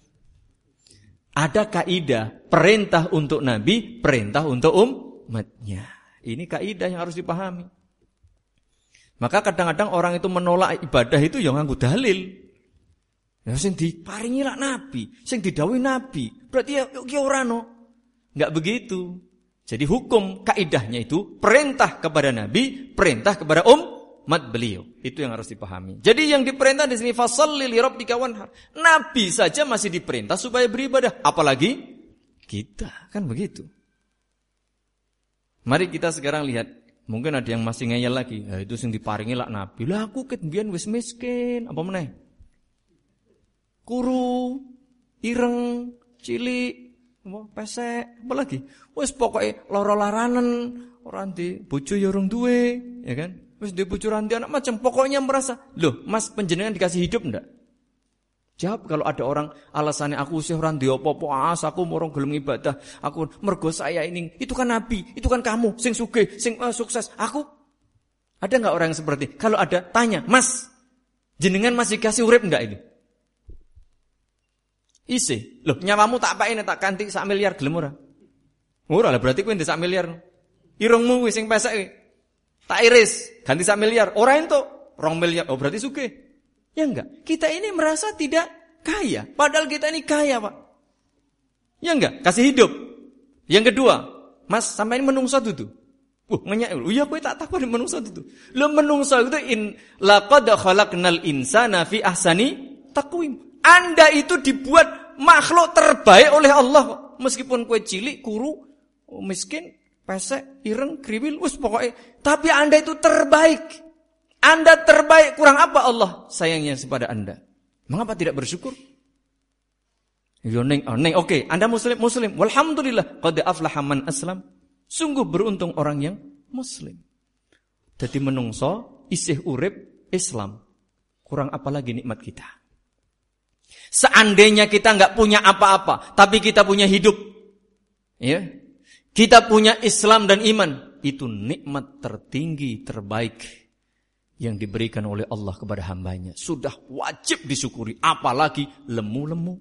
Ada kaidah perintah untuk Nabi, perintah untuk umatnya. Ini kaidah yang harus dipahami. Maka kadang-kadang orang itu menolak ibadah itu yang nganggo dalil. Ya sing diparingi lak Nabi, sing didhawuhi Nabi. Berarti ya ki ora no. Enggak begitu. Jadi hukum kaidahnya itu perintah kepada Nabi, perintah kepada umat beliau. Itu yang harus dipahami. Jadi yang diperintah di sini fasalli li rabbika wanhar. Nabi saja masih diperintah supaya beribadah, apalagi kita. Kan begitu. Mari kita sekarang lihat, mungkin ada yang masih ngeyel lagi. Ya, itu sing diparingi lak Nabi. Lah aku ket mbiyen wis miskin, apa meneh? Kuru, ireng, cilik, pesek, apa lagi? Wis pokoke lara laranen, ora ndek bojo ya urung duwe, ya kan? Wis ndek bojo ranti anak macam, pokoknya merasa, "Loh, Mas, panjenengan dikasih hidup ndak?" Jawab kalau ada orang alasannya aku sih ora ndek apa-apa, aku murung gelem ibadah, aku mergo saya ini, itu kan Nabi, itu kan kamu sing sugih, sing sukses. Aku ada enggak orang yang seperti? Kalau ada, tanya, "Mas, jenengan masih kasih urip enggak ini?" Isih. Loh, nyawamu tak apain tak ganti 1 miliar gelem ora? Ora lah berarti kowe ndek 1 miliar. Irungmu wis sing pesek tak iris, ganti 1 miliar. Ora entuk 2 miliar. Oh, berarti sugih. Ya enggak? Kita ini merasa tidak kaya, padahal kita ini kaya, Pak. Ya enggak? Kasih hidup. Yang kedua, Mas, sampai ini menungso dudu. Ngenyak. Iya kowe tak takon menungso dudu. Lho menungso itu laqad khalaqnal insana fi ahsani taqwim. Anda itu dibuat makhluk terbaik oleh Allah. Meskipun kue cilik, kuru, miskin, pesek, ireng, kriwil, pokoknya. Tapi Anda itu terbaik. Anda terbaik, kurang apa Allah sayangnya kepada Anda? Mengapa tidak bersyukur? Oke, Anda muslim. Walhamdulillah, qad aflaha man aslam. Sungguh beruntung orang yang muslim. Jadi menungso, isih urip, Islam. Kurang apa lagi nikmat kita? Seandainya kita enggak punya apa-apa, tapi kita punya hidup, ya, kita punya Islam dan iman, itu nikmat tertinggi, terbaik yang diberikan oleh Allah kepada hambanya. Sudah wajib disyukuri, apalagi lemu-lemu.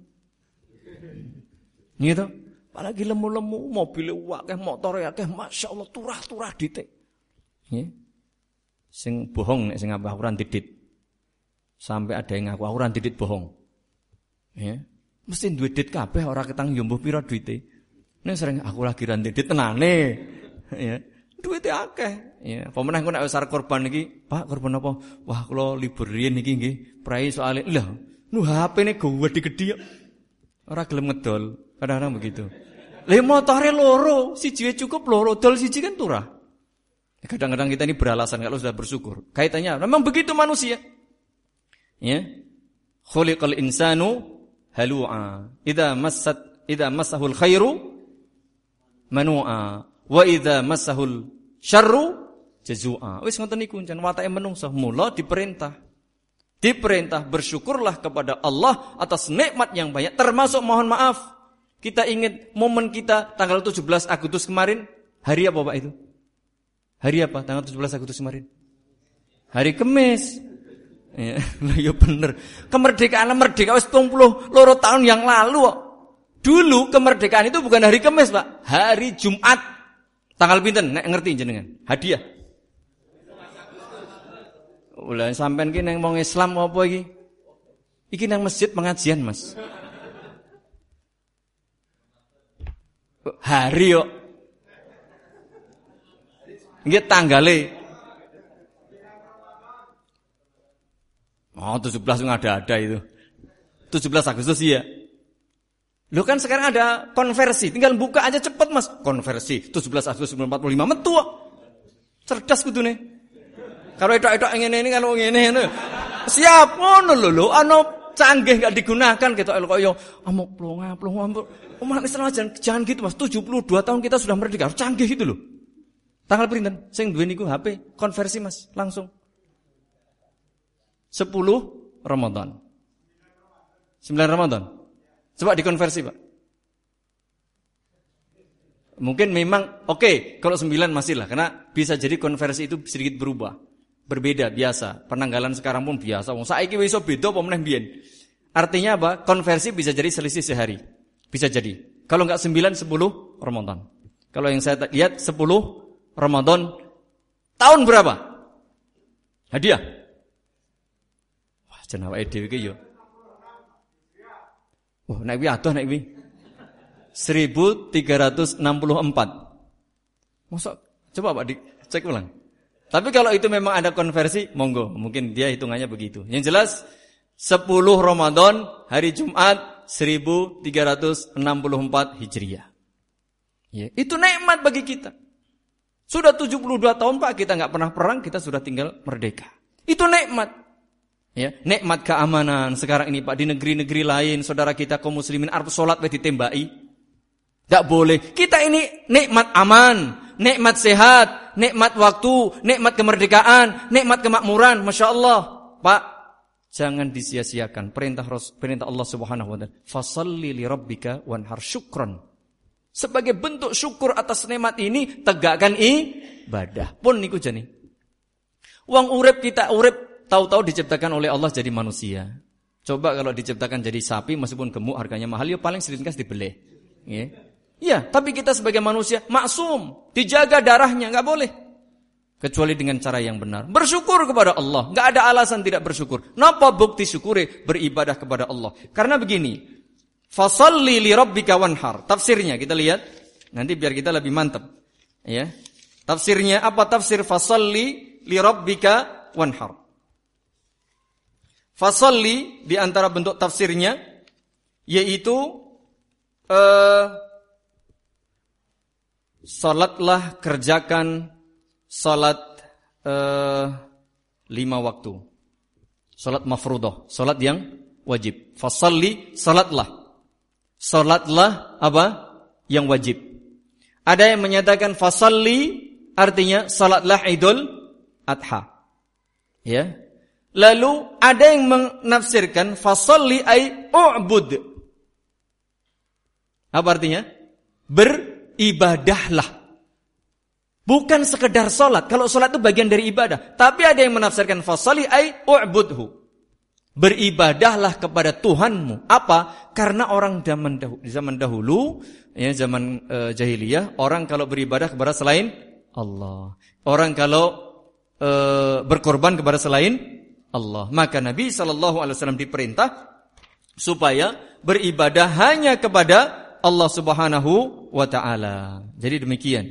Gitu. Apalagi lemu-lemu, mobil akeh, motor akeh, Masya Allah, turah-turah ditek. Ya. Sing bohong nek sing ngaku ora didit. Sampai ada yang ngaku ora didit bohong. Ya. Mesti duwe dit kabeh ora ketang yo mbuh pira duite. Nek sering aku lagi ra didit tenane. Ya. Duite akeh. Ya, apa meneh kok nek wis arep korban iki, Pak, korban apa? Wah, kula libur riyen iki nggih, prai soalé. Lah, nu HP-ne gedhi-gedhi kok. Ora gelem ngedol. Kadang-kadang begitu. Lah motore loro, siji cukup loro, dol siji kan turah. Kadang-kadang kita ini beralasan kalau sudah bersyukur. Kaitannya memang begitu manusia. Ya. Khuliqal insanu halu'a. Idza massahul khairu manu'a wa idza massahul syarru jazua. Wis ngoten niku jan watake menungso mula diperintah bersyukurlah kepada Allah atas nikmat yang banyak, termasuk mohon maaf. Kita ingat momen kita tanggal 17 Agustus kemarin, hari apa Pak itu? Hari apa tanggal 17 Agustus kemarin? Hari Kamis. Ya, ya bener. Kemerdekaan merdeka wis 32 tahun yang lalu kok. Dulu kemerdekaan itu bukan hari Kamis, Pak. Hari Jumat. Tanggal pinten nek ngerti jenengan? Hadiah. Ulah sampean ki nang wong Islam apa iki? Iki nang masjid pengajian, Mas. Hari yo. Nggih tanggale. Oh, 17 enggak ada itu. 17 Agustus ya. Loh kan sekarang ada konversi, tinggal buka aja cepet Mas. Konversi 17 Agustus 1945 metu. Cerdas kudune. Kalau etok-etok ngene ini kan ngene. Siap ngono lho, ana canggih enggak digunakan ketok kaya amuk plong. Umat Islam jangan gitu Mas. 72 tahun kita sudah merdeka, harus canggih gitu loh. Tanggal pinten? Sing duwe niku HP, konversi Mas, langsung. 10 Ramadan. 9 Ramadan. Coba dikonversi, Pak. Mungkin memang oke, kalau 9 masih lah, karena bisa jadi konversi itu sedikit berubah. Berbeda biasa. Penanggalan sekarang pun biasa. Wong saiki wis iso beda apa meneh mbiyen. Artinya apa? Konversi bisa jadi selisih sehari. Bisa jadi. Kalau enggak 9, 10 Ramadan. Kalau yang saya lihat 10 Ramadan tahun berapa? Hadiah. Wah, jeneng awake dhewe iki yo. Wah, nek wi adoh nek wi. 1364. Mosok coba Pak dicek ulang. Tapi kalau itu memang ada konversi, monggo, mungkin dia hitungannya begitu. Yang jelas 10 Ramadan hari Jumat 1364 Hijriah. Ya, itu nikmat bagi kita. Sudah 72 tahun Pak kita enggak pernah perang, kita sudah tinggal merdeka. Itu nikmat. Ya, nikmat keamanan sekarang ini Pak di negeri-negeri lain saudara kita kaum muslimin arep salat wae ditembaki. Enggak boleh. Kita ini nikmat aman, nikmat sehat, nikmat waktu, nikmat kemerdekaan, nikmat kemakmuran. Masya Allah, Pak, jangan disia-siakan perintah Allah Subhanahu wa taala. Fashalli li rabbika wanhar syukran. Sebagai bentuk syukur atas nikmat ini, tegakkan ibadah. Pun niku jane. Wong urip kita urip tahu-tahu diciptakan oleh Allah jadi manusia. Coba kalau diciptakan jadi sapi meskipun gemuk harganya mahal ya paling seringkas dibeleh. Ya. Ya, tapi kita sebagai manusia maksum, dijaga darahnya enggak boleh. Kecuali dengan cara yang benar. Bersyukur kepada Allah, enggak ada alasan tidak bersyukur. Napa bukti syukure? Beribadah kepada Allah. Karena begini, fasalli li rabbika wanhar. Tafsirnya kita lihat nanti biar kita lebih mantap. Ya. Tafsirnya apa tafsir fasalli li rabbika wanhar? Fasalli di antara bentuk tafsirnya yaitu salatlah, kerjakan salat 5 waktu. Salat mafruḍah, salat yang wajib. Fasalli, salatlah. Salatlah apa? Yang wajib. Ada yang menyatakan fasalli artinya salatlah Idul Adha. Ya. Lalu ada yang menafsirkan fasholli ay u'bud. Apa artinya? Beribadahlah. Bukan sekedar sholat. Kalau sholat itu bagian dari ibadah. Tapi ada yang menafsirkan fasholli ay u'budhu. Beribadahlah kepada Tuhanmu. Apa? Karena orang zaman dahulu, ya, zaman jahiliyah, orang kalau beribadah kepada selain Allah, orang kalau berkorban kepada selain Allah, maka Nabi SAW diperintah supaya beribadah hanya kepada Allah Subhanahu wa Ta'ala. Jadi demikian.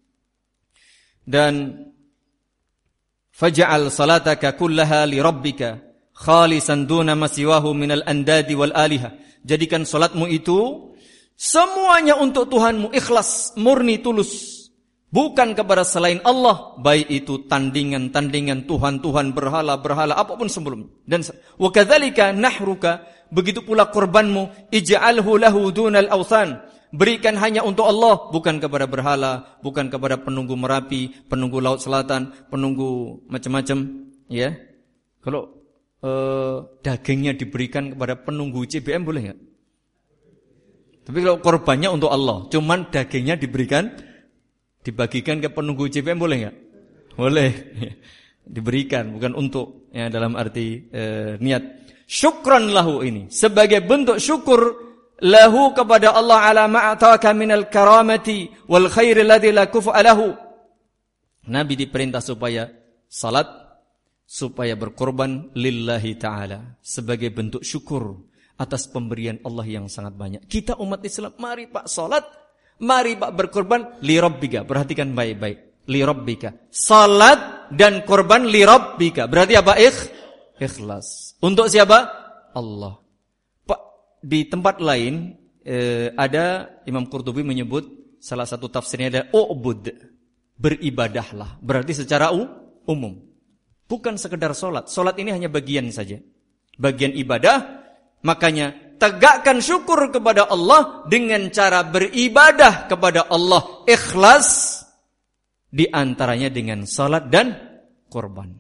Dan faj'al salataka kullaha li rabbika khalisan duna ma siwahu minal andadi wal aliha. Jadikan salatmu itu semuanya untuk Tuhanmu, ikhlas, murni, tulus. Bukan kepada selain Allah, baik itu tandingan-tandingan Tuhan-Tuhan, berhala-berhala, apapun sebelumnya. Dan wa kadzalika nahruka, begitu pula kurbanmu, ij'alhu lahu dunal awthan. Berikan hanya untuk Allah, bukan kepada berhala, bukan kepada penunggu Merapi, penunggu Laut Selatan, penunggu macam-macam, ya. Kalau dagingnya diberikan kepada penunggu CBM boleh enggak? Tapi kalau korbannya untuk Allah, cuman dagingnya dibagikan ke penunggu CBM boleh enggak? Boleh. Diberikan, bukan untuk, ya, dalam arti niat. Syukran lahu, ini sebagai bentuk syukur lahu kepada Allah ala ma'ataka minal karamati wal khairi alladzi la kufa lahu. Nabi diperintah supaya salat, supaya berkorban lillahi ta'ala sebagai bentuk syukur atas pemberian Allah yang sangat banyak. Kita umat Islam, mari Pak salat, mari Pak berkorban li rabbika. Perhatikan baik-baik. Li rabbika. Salat dan korban li rabbika. Berarti apa? Ikhlas. Untuk siapa? Allah. Pak, di tempat lain ada Imam Qurtubi menyebut salah satu tafsirnya ada u'bud. Beribadahlah. Berarti secara umum. Bukan sekedar salat. Salat ini hanya bagian saja. Bagian ibadah. Makanya tegakkan syukur kepada Allah dengan cara beribadah kepada Allah ikhlas, di antaranya dengan salat dan korban.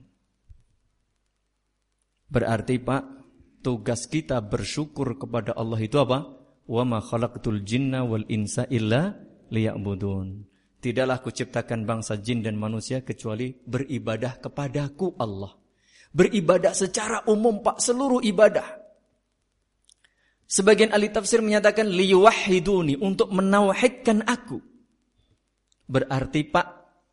Berarti Pak, tugas kita bersyukur kepada Allah itu apa? Wa ma khalaqtul jinna wal insa illa liya'budun. Tidaklah kuciptakan bangsa jin dan manusia kecuali beribadah kepadaku Allah. Beribadah secara umum Pak, seluruh ibadah. Sebagian ahli tafsir menyatakan liyuwahhiduni, untuk menauhidkan aku. Berarti Pak,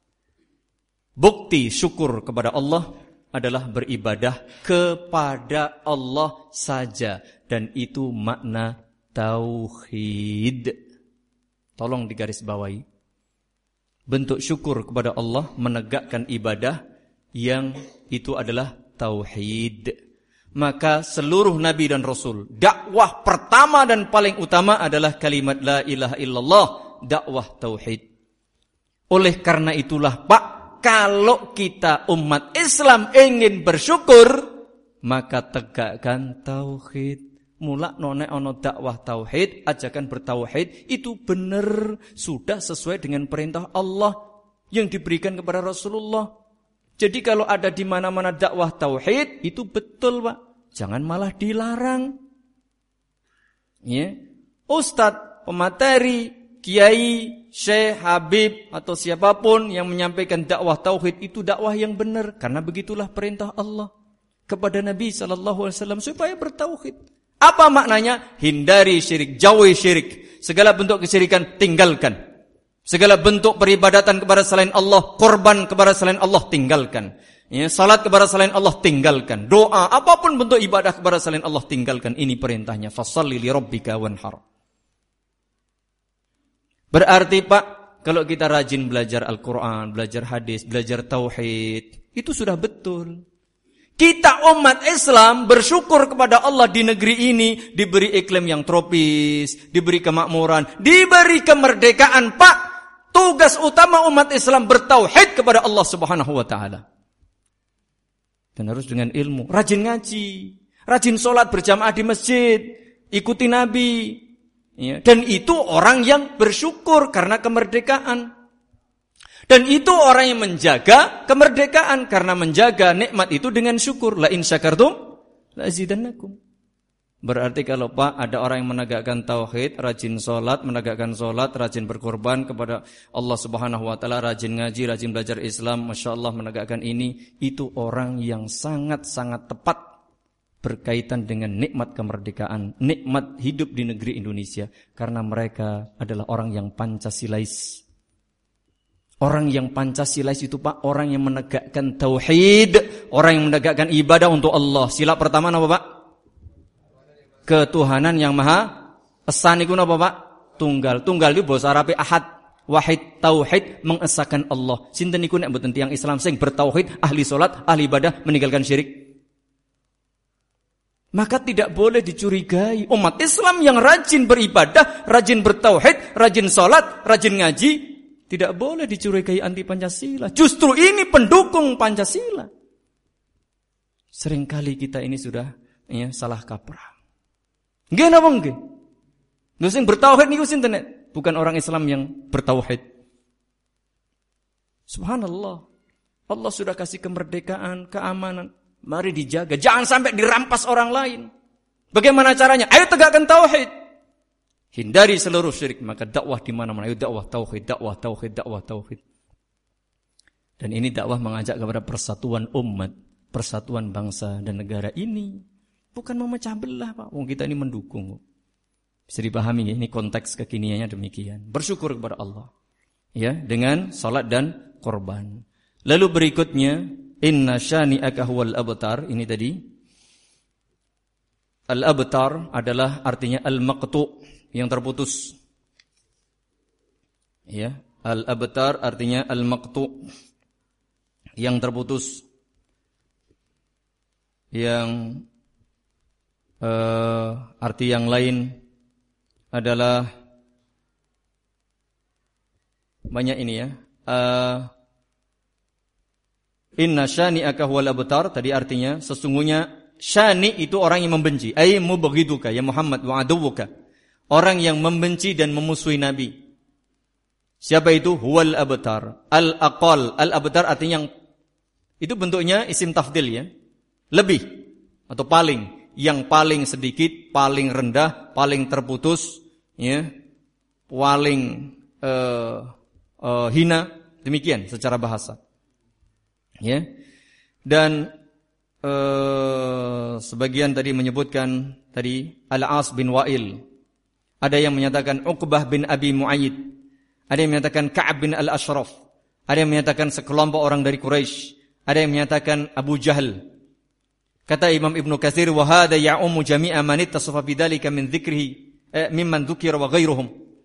bukti syukur kepada Allah adalah beribadah kepada Allah saja, dan itu makna tauhid. Tolong digarisbawahi. Bentuk syukur kepada Allah menegakkan ibadah yang itu adalah tauhid. Maka seluruh nabi dan rasul, dakwah pertama dan paling utama adalah kalimat la ilaha illallah, dakwah tauhid. Oleh karena itulah Pak, kalau kita umat Islam ingin bersyukur, maka tegakkan tauhid. Mula nonek ono dakwah tauhid, ajakan bertauhid, itu benar, sudah sesuai dengan perintah Allah yang diberikan kepada Rasulullah. Jadi kalau ada di mana-mana dakwah tauhid, itu betul Pak. Jangan malah dilarang. Ya. Ustadz, pemateri, kiai, syekh, habib, atau siapapun yang menyampaikan dakwah tauhid, itu dakwah yang benar. Karena begitulah perintah Allah kepada Nabi SAW supaya bertauhid. Apa maknanya? Hindari syirik, jauhi syirik. Segala bentuk kesyirikan tinggalkan. Segala bentuk peribadatan kepada selain Allah, korban kepada selain Allah tinggalkan. Ya, salat kepada selain Allah tinggalkan. Doa, apapun bentuk ibadah kepada selain Allah tinggalkan. Ini perintahnya. Fasholli li rabbika wanhar. Berarti Pak, kalau kita rajin belajar Al-Quran, belajar hadis, belajar tauhid, itu sudah betul. Kita umat Islam bersyukur kepada Allah di negeri ini, diberi iklim yang tropis, diberi kemakmuran, diberi kemerdekaan. Pak, tugas utama umat Islam bertauhid kepada Allah Subhanahu wa taala. Dan harus dengan ilmu, rajin ngaji, rajin sholat berjamaah di masjid, ikuti Nabi. Ya, dan itu orang yang bersyukur karena kemerdekaan. Dan itu orang yang menjaga kemerdekaan, karena menjaga nikmat itu dengan syukur. La in syakartum la azidannakum. Berarti kalau Pak ada orang yang menegakkan tauhid, rajin sholat, menegakkan sholat, rajin berkorban kepada Allah Subhanahu wa taala, rajin ngaji, rajin belajar Islam, Masya Allah menegakkan ini, itu orang yang sangat-sangat tepat berkaitan dengan nikmat kemerdekaan, nikmat hidup di negeri Indonesia, karena mereka adalah orang yang Pancasilais. Orang yang Pancasilais itu Pak, orang yang menegakkan tauhid, orang yang menegakkan ibadah untuk Allah. Sila pertama apa Pak? Ketuhanan yang maha esa niku napa Pak? Tunggal. Tunggal itu bahasa Arab ahad, wahid, tauhid, mengesahkan Allah. Sinten niku nek mboten tiyang Islam sing bertauhid, ahli salat, ahli ibadah, meninggalkan syirik. Maka tidak boleh dicurigai umat Islam yang rajin beribadah, rajin bertauhid, rajin salat, rajin ngaji, tidak boleh dicurigai anti Pancasila. Justru ini pendukung Pancasila. Seringkali kita ini sudah salah kaprah. Nggih napa nggih? Lha sing bertauhid niku sinten nek? Bukan orang Islam yang bertauhid. Subhanallah. Allah sudah kasih kemerdekaan, keamanan. Mari dijaga, jangan sampai dirampas orang lain. Bagaimana caranya? Ayo tegakkan tauhid. Hindari seluruh syirik, maka dakwah di mana-mana. Ayo dakwah tauhid, dakwah tauhid, dakwah tauhid. Dan ini dakwah mengajak kepada persatuan umat, persatuan bangsa dan negara ini. Bukan memecah belah Pak, wong kita ini mendukung. Bisa dipahami ya, ini konteks kekiniannya demikian. Bersyukur kepada Allah. Ya, dengan salat dan korban. Lalu berikutnya, inna syani'aka huwal abtar, ini tadi. Al-abtar adalah artinya al-maqtu, yang terputus. Ya, al-abtar artinya al-maqtu, yang terputus. Yang arti yang lain adalah banyak ini ya. Inna syani'aka huwal abtar, tadi artinya sesungguhnya syani itu orang yang membenci, ay mubghiduka ya Muhammad wa aduwuka, orang yang membenci dan memusuhi Nabi. Siapa itu? Huwal abtar. Al-aqal, al-abtar artinya yang itu bentuknya isim tafdil ya, lebih atau paling, yang paling sedikit, paling rendah, paling terputus, ya, paling hina, demikian secara bahasa. Ya. Dan sebagian tadi menyebutkan tadi Al-As bin Wa'il. Ada yang menyatakan Uqbah bin Abi Mu'ayyid. Ada yang menyatakan Ka'ab bin Al-Ashraf. Ada yang menyatakan sekelompok orang dari Quraisy. Ada yang menyatakan Abu Jahal. Kata Imam Ibnu Katsir, wa hadza ya'ummu jami'a man ittasafa bidzalika min dzikrihi mimman dzukira wa ghairuhum.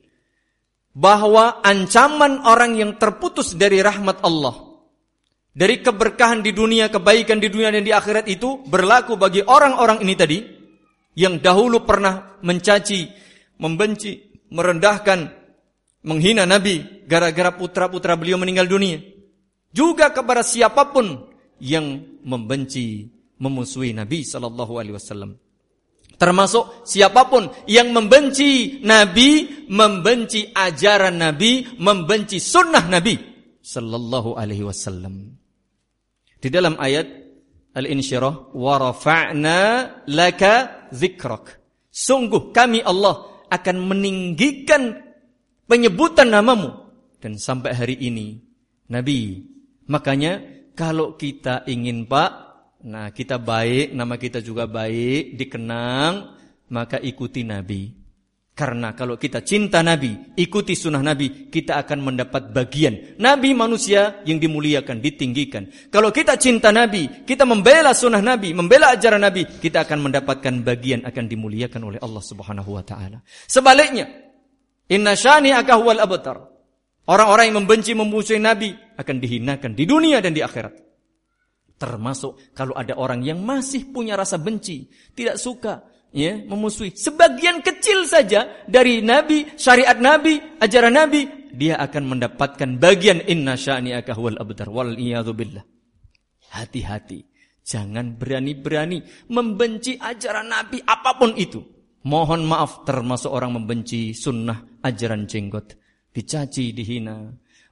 Bahwa ancaman orang yang terputus dari rahmat Allah, dari keberkahan di dunia, kebaikan di dunia dan di akhirat itu berlaku bagi orang-orang ini tadi yang dahulu pernah mencaci, membenci, merendahkan, menghina Nabi gara-gara putra-putra beliau meninggal dunia. Juga kepada siapapun yang membenci, memusuhi Nabi sallallahu alaihi wasallam. Termasuk siapapun yang membenci Nabi, membenci ajaran Nabi, membenci sunnah Nabi sallallahu alaihi wasallam. Di dalam ayat Al-Insyirah, wa rafa'na laka dzikrak. Sungguh kami Allah akan meninggikan penyebutan namamu. Dan sampai hari ini Nabi. Makanya kalau kita ingin Pak, nah kita baik, nama kita juga baik, dikenang, maka ikuti Nabi. Karena kalau kita cinta Nabi, ikuti sunnah Nabi, kita akan mendapat bagian. Nabi manusia yang dimuliakan, ditinggikan. Kalau kita cinta Nabi, kita membela sunnah Nabi, membela ajaran Nabi, kita akan mendapatkan bagian, akan dimuliakan oleh Allah Subhanahu wa taala. Sebaliknya, inna syani'aka huwal abtar. Orang-orang yang membenci, memusuhi Nabi akan dihinakan di dunia dan di akhirat. Termasuk kalau ada orang yang masih punya rasa benci, tidak suka, ya, memusuhi sebagian kecil saja dari Nabi, syariat Nabi, ajaran Nabi, dia akan mendapatkan bagian inna syani'aka huwal abtar wal iyadzu billah. Hati-hati, jangan berani-berani membenci ajaran Nabi apapun itu. Mohon maaf, termasuk orang membenci sunnah ajaran jenggot, dicaci, dihina.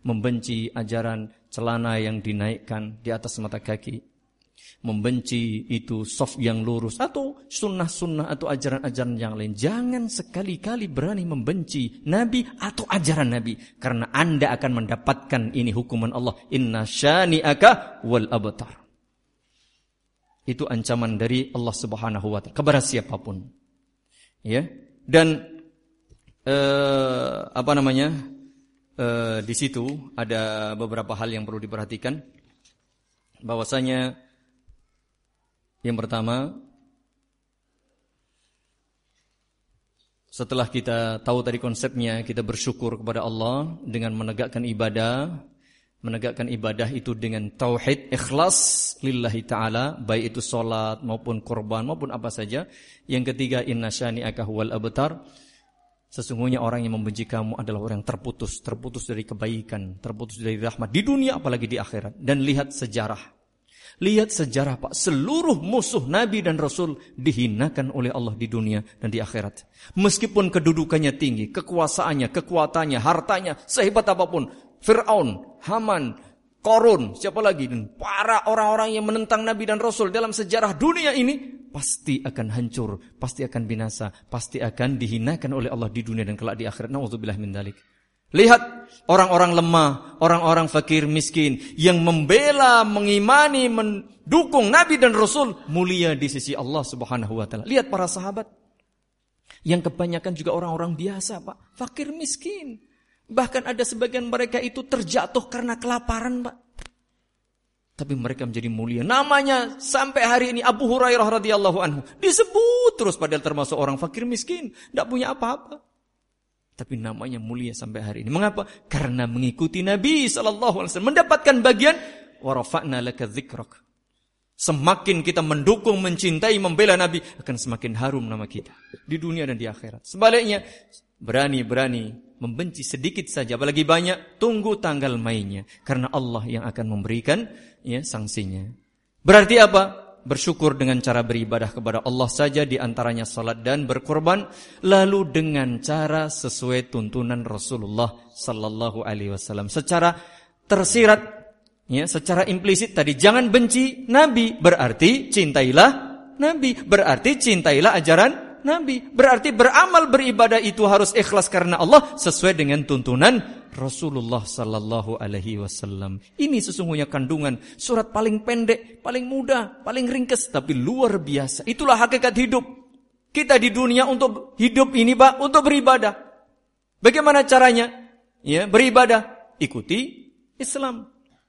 membenci ajaran celana yang dinaikkan di atas mata kaki, membenci itu soft yang lurus atau sunnah-sunnah atau ajaran-ajaran yang lain. Jangan sekali-kali berani membenci Nabi atau ajaran Nabi, karena Anda akan mendapatkan ini hukuman Allah, inna syani'aka wal abtar. Itu ancaman dari Allah Subhanahu wa taala kepada siapapun. Ya. Dan di situ ada beberapa hal yang perlu diperhatikan, bahwasanya yang pertama, setelah kita tahu tadi konsepnya, kita bersyukur kepada Allah dengan menegakkan ibadah. Menegakkan ibadah itu dengan tauhid, ikhlas lillahi ta'ala, baik itu sholat maupun korban maupun apa saja. Yang ketiga, inna syani'aka huwal abtar. Sesungguhnya orang yang membenci kamu adalah orang yang terputus dari kebaikan, terputus dari rahmat di dunia apalagi di akhirat. Dan lihat sejarah Pak, seluruh musuh Nabi dan Rasul dihinakan oleh Allah di dunia dan di akhirat. Meskipun kedudukannya tinggi, kekuasaannya, kekuatannya, hartanya, sehebat apapun, Fir'aun, Haman, Qarun, siapa lagi, dan para orang-orang yang menentang Nabi dan Rasul dalam sejarah dunia ini pasti akan hancur, pasti akan binasa, pasti akan dihinakan oleh Allah di dunia dan kelak di akhirat. Na'udzubillah min dzalik. Lihat orang-orang lemah, orang-orang fakir miskin yang membela, mengimani, mendukung Nabi dan Rasul mulia di sisi Allah Subhanahu wa taala. Lihat para sahabat yang kebanyakan juga orang-orang biasa, Pak, fakir miskin. Bahkan ada sebagian mereka itu terjatuh karena kelaparan, Pak. Tapi mereka menjadi mulia. Namanya sampai hari ini Abu Hurairah radhiyallahu anhu disebut terus, padahal termasuk orang fakir miskin, tidak punya apa-apa. Tapi namanya mulia sampai hari ini. Mengapa? Karena mengikuti Nabi SAW. Mendapatkan bagian wa rafa'na laka dzikrak. Semakin kita mendukung, mencintai, membela Nabi, akan semakin harum nama kita di dunia dan di akhirat. Sebaliknya, berani-berani membenci sedikit saja, apalagi banyak, tunggu tanggal mainnya. Karena Allah yang akan memberikan sanksinya. Berarti apa? Bersyukur dengan cara beribadah kepada Allah saja, di antaranya salat dan berkorban, lalu dengan cara sesuai tuntunan Rasulullah sallallahu alaihi wasallam. Secara tersirat, secara implisit tadi, jangan benci Nabi, berarti cintailah Nabi, berarti cintailah ajaran Nabi, berarti beramal beribadah itu harus ikhlas karena Allah sesuai dengan tuntunan Rasulullah sallallahu alaihi wasallam. Ini sesungguhnya kandungan surat paling pendek, paling mudah, paling ringkas, tapi luar biasa. Itulah hakikat hidup kita di dunia. Untuk hidup ini, Pak, untuk beribadah. Bagaimana caranya? Beribadah, ikuti Islam.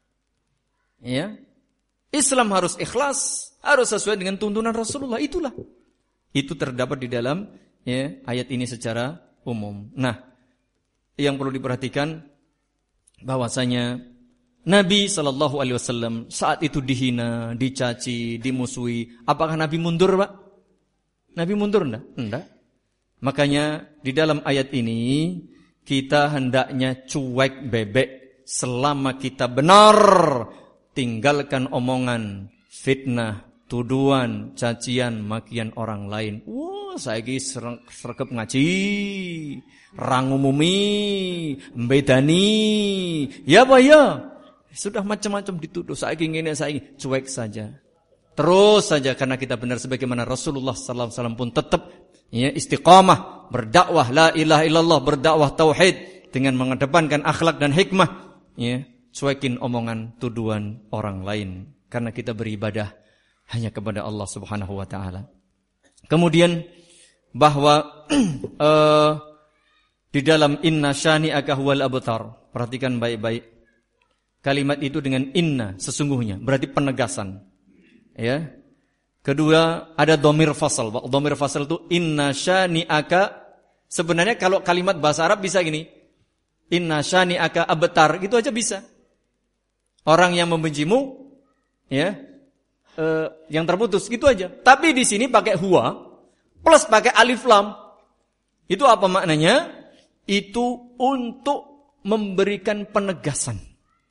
Islam harus ikhlas, harus sesuai dengan tuntunan Rasulullah. Itu terdapat di dalam ayat ini secara umum. Nah, yang perlu diperhatikan bahwasanya Nabi sallallahu alaihi wasallam saat itu dihina, dicaci, dimusuhi. Apakah Nabi mundur, Pak? Nabi mundur enggak? Makanya di dalam ayat ini kita hendaknya cuek bebek selama kita benar, tinggalkan omongan, fitnah, tuduhan, cacian, makian orang lain. Wah, saiki sregep ngaji, rangumumi, mbedani. Ya, Pak, ya. Sudah macam-macam dituduh. Saiki ngene, saiki cuek saja. Terus saja, karena kita benar sebagaimana Rasulullah sallallahu alaihi wasallam pun tetap istiqamah, berdakwah la ilaha illallah, berdakwah tauhid dengan mengedepankan akhlak dan hikmah. Cuekin omongan, tuduhan orang lain, karena kita beribadah hanya kepada Allah Subhanahu wa taala. Kemudian bahwa di dalam inna syani'aka huwal abtar, perhatikan baik-baik. Kalimat itu dengan inna, sesungguhnya, berarti penegasan. Kedua, ada dhamir fasal. Dhamir fasal itu inna syani'aka. Sebenarnya kalau kalimat bahasa Arab bisa gini. Inna syani'aka abtar, gitu aja bisa. Orang yang membencimu, yang terputus, gitu aja. Tapi di sini pakai huwa plus pakai alif lam. Itu apa maknanya? Itu untuk memberikan penegasan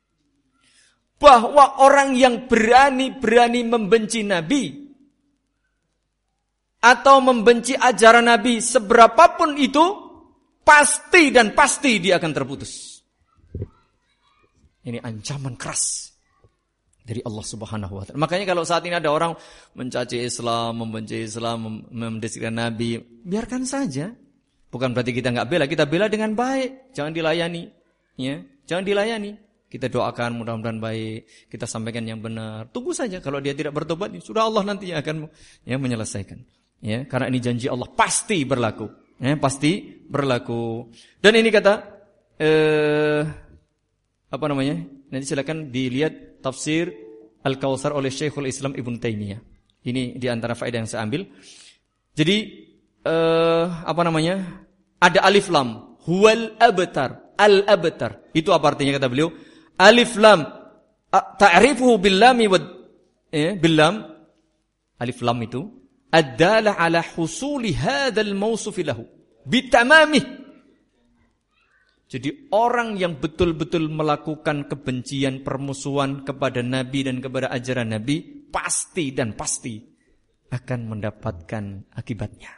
bahwa orang yang berani membenci Nabi atau membenci ajaran Nabi seberapapun itu, pasti dan pasti dia akan terputus. Ini ancaman keras dari Allah Subhanahu wa taala. Makanya kalau saat ini ada orang mencaci Islam, membenci Islam, mendeskripsikan Nabi, biarkan saja. Bukan berarti kita enggak bela, kita bela dengan baik, jangan dilayani, ya. Jangan dilayani. Kita doakan mudah-mudahan baik, kita sampaikan yang benar. Tunggu saja kalau dia tidak bertobat, sudah Allah nanti yang akan menyelesaikan. Ya, karena ini janji Allah pasti berlaku. Ya, pasti berlaku. Dan ini kata nanti silakan dilihat tafsir Al-Kautsar oleh Syekhul Islam Ibnu Taimiyah. Ini di antara faedah yang saya ambil. Jadi ada alif lam, huwal abtar, al-abtar. Itu apa artinya kata beliau? Alif lam ta'rifuhu bil lam bil lam, alif lam itu ad-dalah ala husuli hadzal mawsuf lahu bitamamih. Jadi orang yang betul-betul melakukan kebencian, permusuhan kepada Nabi dan kepada ajaran Nabi, pasti dan pasti akan mendapatkan akibatnya.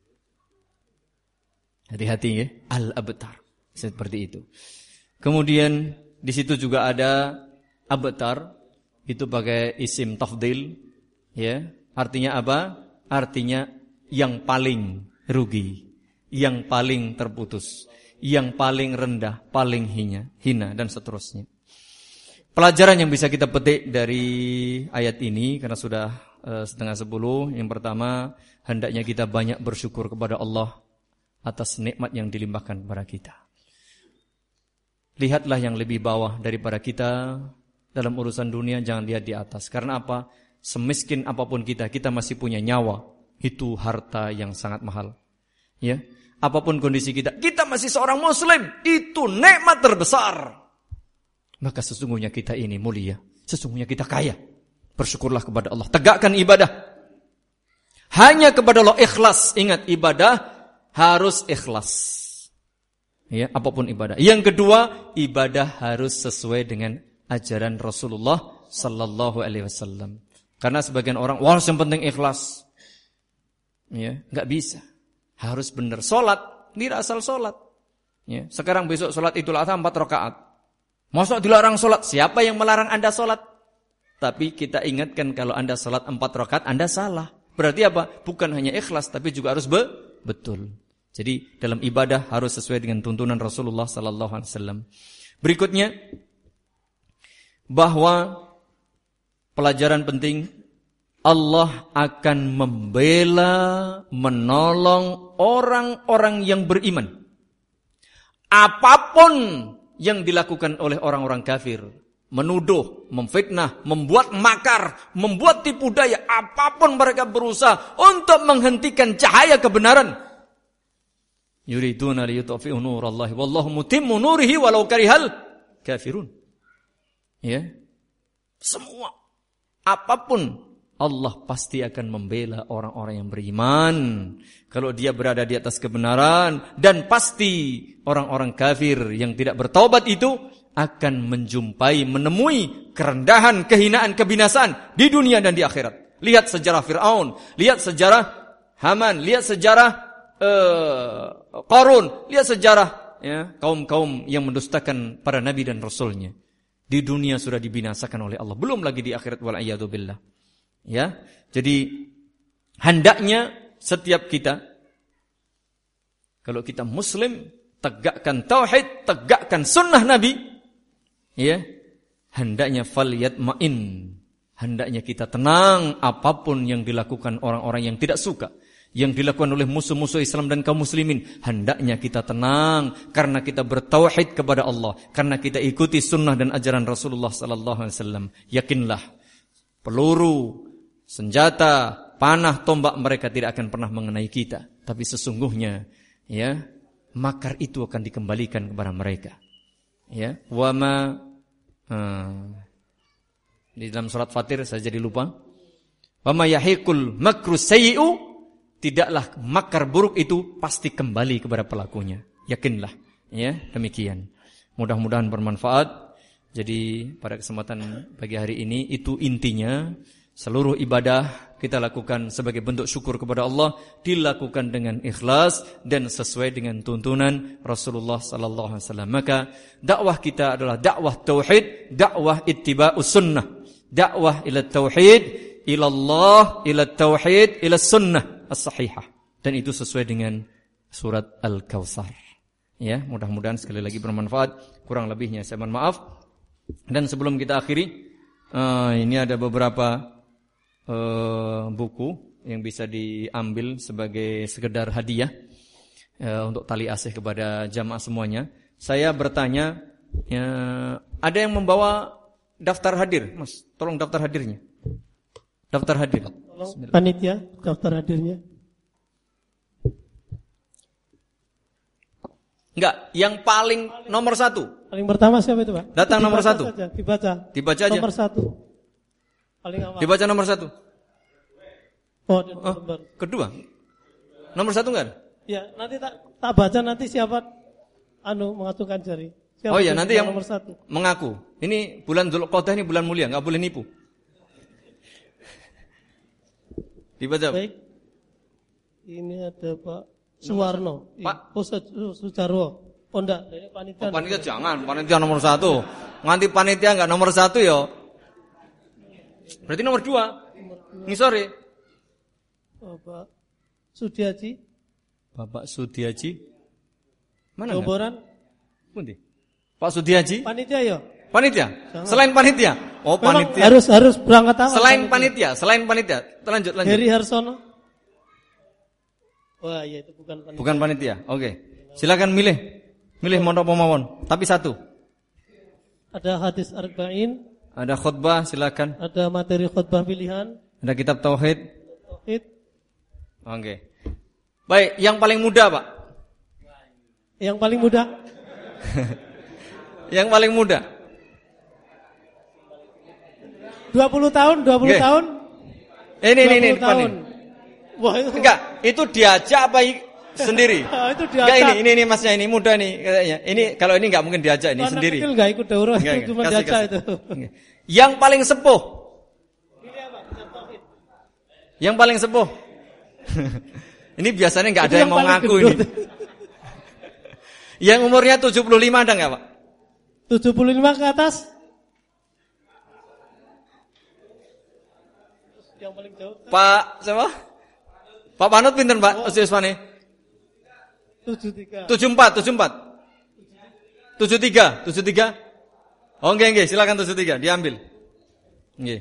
Hati-hati ya, al-abtar. Seperti itu. Kemudian di situ juga ada abtar, itu pakai isim tafdil, ya. Artinya apa? Artinya yang paling rugi, yang paling terputus, yang paling rendah, paling hina dan seterusnya. Pelajaran yang bisa kita petik dari ayat ini, karena sudah 9:30, yang pertama, hendaknya kita banyak bersyukur kepada Allah atas nikmat yang dilimpahkan kepada kita. Lihatlah yang lebih bawah daripada kita dalam urusan dunia, jangan lihat di atas. Karena apa? Semiskin apapun kita masih punya nyawa. Itu harta yang sangat mahal. Ya. Apapun kondisi kita masih seorang muslim, itu nikmat terbesar. Maka sesungguhnya kita ini mulia, sesungguhnya kita kaya. Bersyukurlah kepada Allah, tegakkan ibadah hanya kepada Allah, ikhlas. Ingat, ibadah harus ikhlas. Ya, apapun ibadah. Yang kedua, ibadah harus sesuai dengan ajaran Rasulullah sallallahu alaihi wasallam. Karena sebagian orang, wah yang penting ikhlas. Ya, enggak bisa. Harus benar. Salat, tidak asal salat. Ya, sekarang besok salat Idul Adha 4 rakaat. Masa dilarang salat? Siapa yang melarang Anda salat? Tapi kita ingatkan kalau Anda salat 4 rakaat, Anda salah. Berarti apa? Bukan hanya ikhlas, tapi juga harus betul. Jadi dalam ibadah harus sesuai dengan tuntunan Rasulullah sallallahu alaihi wasallam. Berikutnya, bahwa pelajaran penting, Allah akan membela, menolong orang-orang yang beriman. Apapun yang dilakukan oleh orang-orang kafir, menuduh, memfitnah, membuat makar, membuat tipu daya, apapun mereka berusaha untuk menghentikan cahaya kebenaran. Yuriduna liyutfi'u nurallahi wallahu mutimmu nurihi walau karihal kafirun. Ya. Semua, apapun, Allah pasti akan membela orang-orang yang beriman kalau dia berada di atas kebenaran, dan pasti orang-orang kafir yang tidak bertaubat itu akan menemui kerendahan, kehinaan, kebinasaan di dunia dan di akhirat. Lihat sejarah Fir'aun, lihat sejarah Haman, lihat sejarah Qarun, lihat sejarah kaum-kaum yang mendustakan para nabi dan rasulnya. Di dunia sudah dibinasakan oleh Allah, belum lagi di akhirat, wal a'yadu billah. Ya, jadi hendaknya setiap kita, kalau kita muslim, tegakkan tauhid, tegakkan sunnah Nabi, ya, hendaknya falyatma'in, hendaknya kita tenang apapun yang dilakukan orang-orang yang tidak suka, yang dilakukan oleh musuh-musuh Islam dan kaum muslimin. Hendaknya kita tenang karena kita bertauhid kepada Allah, karena kita ikuti sunnah dan ajaran Rasulullah sallallahu alaihi wasallam. Yakinlah, peluru, senjata, panah, tombak mereka tidak akan pernah mengenai kita, tapi sesungguhnya ya, makar itu akan dikembalikan kepada mereka. Ya, di dalam surat Fatir saya jadi lupa. Wa ma yahiqul makru sayyi'u, tidaklah makar buruk itu pasti kembali kepada pelakunya. Yakinlah, ya, demikian. Mudah-mudahan bermanfaat. Jadi pada kesempatan pagi hari ini itu intinya. Seluruh ibadah kita lakukan sebagai bentuk syukur kepada Allah, dilakukan dengan ikhlas dan sesuai dengan tuntunan Rasulullah sallallahu alaihi wasallam. Maka dakwah kita adalah dakwah tauhid, dakwah ittiba'us sunnah, dakwah ila tauhid, ila Allah, ila tauhid, ila sunnah as-sahihah. Dan itu sesuai dengan surat Al-Kautsar. Ya, mudah-mudahan sekali lagi bermanfaat. Kurang lebihnya saya mohon maaf. Dan sebelum kita akhiri, ini ada beberapa buku yang bisa diambil sebagai sekedar hadiah untuk tali asih kepada jamaah semuanya. Saya bertanya, ada yang membawa daftar hadir, Mas? Tolong daftar hadirnya. Daftar hadir. Panitia, daftar hadirnya. Enggak, yang paling nomor 1. Paling pertama siapa itu, Pak? Datang nomor 1. Dibaca aja. Nomor 1. Paling awal. Dibaca nomor 1. Oh, kedua. Nomor 1 enggak ada? Ya, nanti tak baca nanti siapa mengacungkan jari. Siapa oh iya, nanti yang nomor 1 mengaku. Ini bulan Dzulqa'dah, ini bulan mulia, enggak boleh nipu. Dibaca. Baik. Ini ada Pak Suwarno. Pak Sujarwo. Oh enggak, dari panitia. Oh, panitia jangan, panitia nomor 1. Nganti panitia enggak nomor 1 ya. Berarti nomor 2. Ini sore. Bapak Sudiaji. Bapak Sudiaji. Mana? Gomboran. Pundi? Pak Sudiaji. Panitia ya? Panitia. Jangan. Selain panitia. Oh, memang panitia. Harus berangkat awal. Selain panitia. Lanjut. Heri Harsono. Wah, iya itu bukan panitia. Bukan panitia. Oke. Silakan milih. Milih mondok pemawon, tapi 1. Ada hadis arba'in. Ada khutbah, silakan. Ada materi khutbah pilihan. Ada kitab tauhid. Oke. Baik, yang paling muda, Pak. Yang paling muda. Yang paling muda. 20 tahun, 20 tahun. Ini depan tahun. Wah, itu. Enggak, itu diajak apa sendiri? Itu diajak. Enggak, ini masnya ini muda nih katanya. Ini kalau ini enggak mungkin diajak, ini sendiri. Kecil enggak ikut daurah, itu cuma diajak itu. Yang paling sepuh. Yang paling sepuh. Ini biasanya enggak ada yang mau ngaku ini. Yang umurnya 75 ada enggak, Pak? 75 ke atas? Yang paling jauh. Pak siapa? Pak Panut pinten, Pak? Usia Usmani? 74. 73. Oh, nggih, silakan 73, diambil. Nggih.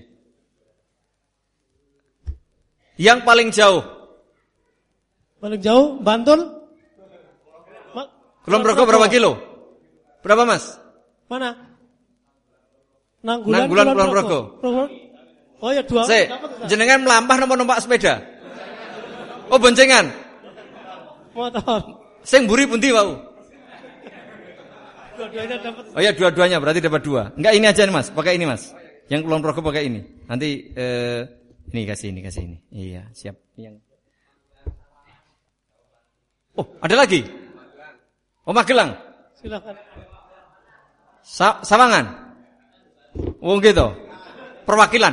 Yang paling jauh. Paling jauh Bantul? Kulon Progo berapa kilo? Berapa, Mas? Mana? Nanggulan Kulon Progo. Oh ya 2. Jenengan melampah numpak sepeda. Oh, boncengan. Motor. Sing mburi pundi wau? Dua-duanya dapat. Oh ya, dua-duanya berarti dapat 2. Enggak, ini aja nih, Mas. Pakai ini, Mas. Yang Kulon Progo pakai ini. Nanti ini kasih ini. Iya, siap. Yang Oh, ada lagi? Oh, Magelang. Silakan. Sawangan. Oh, gitu. Perwakilan.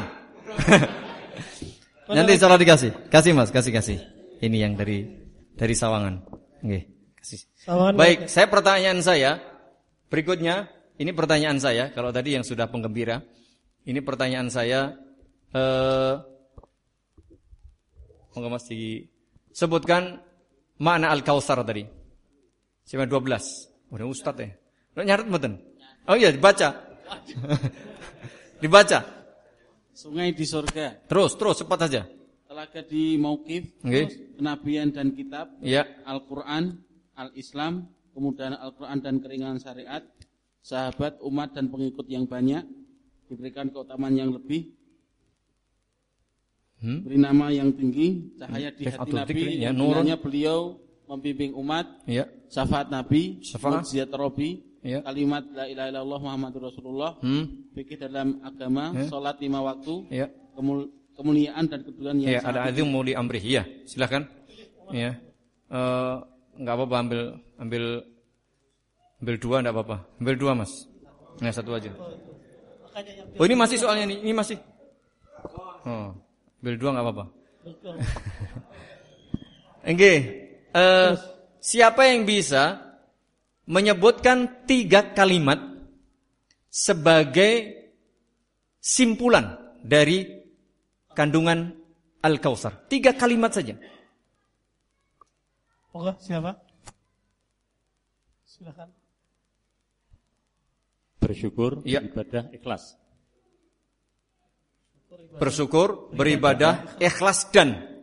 Nanti insyaallah dikasih. Kasih, Mas, kasih. Ini yang dari Sawangan. Nggih, kasih. Sawangan. Baik, pertanyaan saya berikutnya, ini pertanyaan saya kalau tadi yang sudah penggembira. Ini pertanyaan saya monggo Mas disebutkan makna Al-Kautsar tadi. Cuma 12. Udah ustaz ya. Nyaret mboten? Oh iya, dibaca. Dibaca. Sungai di surga. Terus cepat saja. Telaga di Mauqif, kenabian dan kitab, ya. Al-Quran, Al-Islam, kemudahan Al-Quran dan keringanan syariat, sahabat, umat dan pengikut yang banyak, diberikan keutamaan yang lebih, beri nama yang tinggi, cahaya di hati Nabi, yang dengannya beliau membimbing umat, syafaat Nabi, mukjizat Rabbi, kalimat la ilaha illallah Muhammadur Rasulullah, fikih dalam agama, salat 5 waktu, kemuliaan dan kedudukan yang sangat ada azim muli amrih. Ya, silakan. Ya. Enggak apa-apa ambil 2 enggak apa-apa. Ambil 2, Mas. Nah, 1 aja. Oh, ini masih soalnya ini masih. Oh. Ambil 2 enggak apa-apa. Nggih. Siapa yang bisa menyebutkan 3 kalimat sebagai simpulan dari kandungan Al-Kautsar? 3 kalimat saja. Oke, siapa? Silakan. Bersyukur, beribadah, ikhlas. Bersyukur, beribadah, ikhlas dan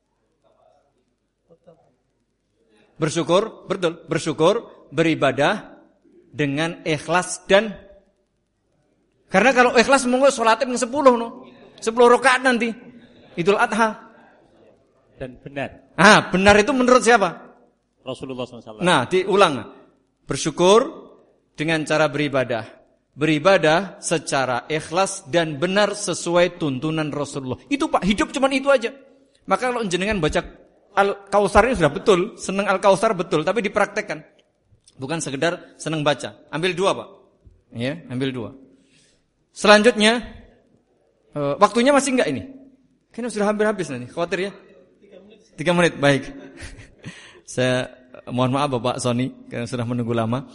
bersyukur, betul. Bersyukur, beribadah dengan ikhlas dan karena kalau ikhlas monggo salatnya 10 no. 10 rakaat nanti. Idul Adha. Dan benar. Benar itu menurut siapa? Rasulullah SAW. Nah, diulang. Bersyukur dengan cara beribadah. Beribadah secara ikhlas dan benar sesuai tuntunan Rasulullah. Itu Pak, hidup cuman itu aja. Maka kalau jenengan baca Al-Kautsar ini sudah betul, senang Al-Kautsar betul, tapi dipraktekkan. Bukan sekedar senang baca. Ambil 2, Pak. Ya, ambil 2. Selanjutnya, waktunya masih enggak ini? Kayaknya sudah hampir habis nanti, khawatir ya. 3 menit, baik. Saya mohon maaf Bapak Sony karena sudah menunggu lama.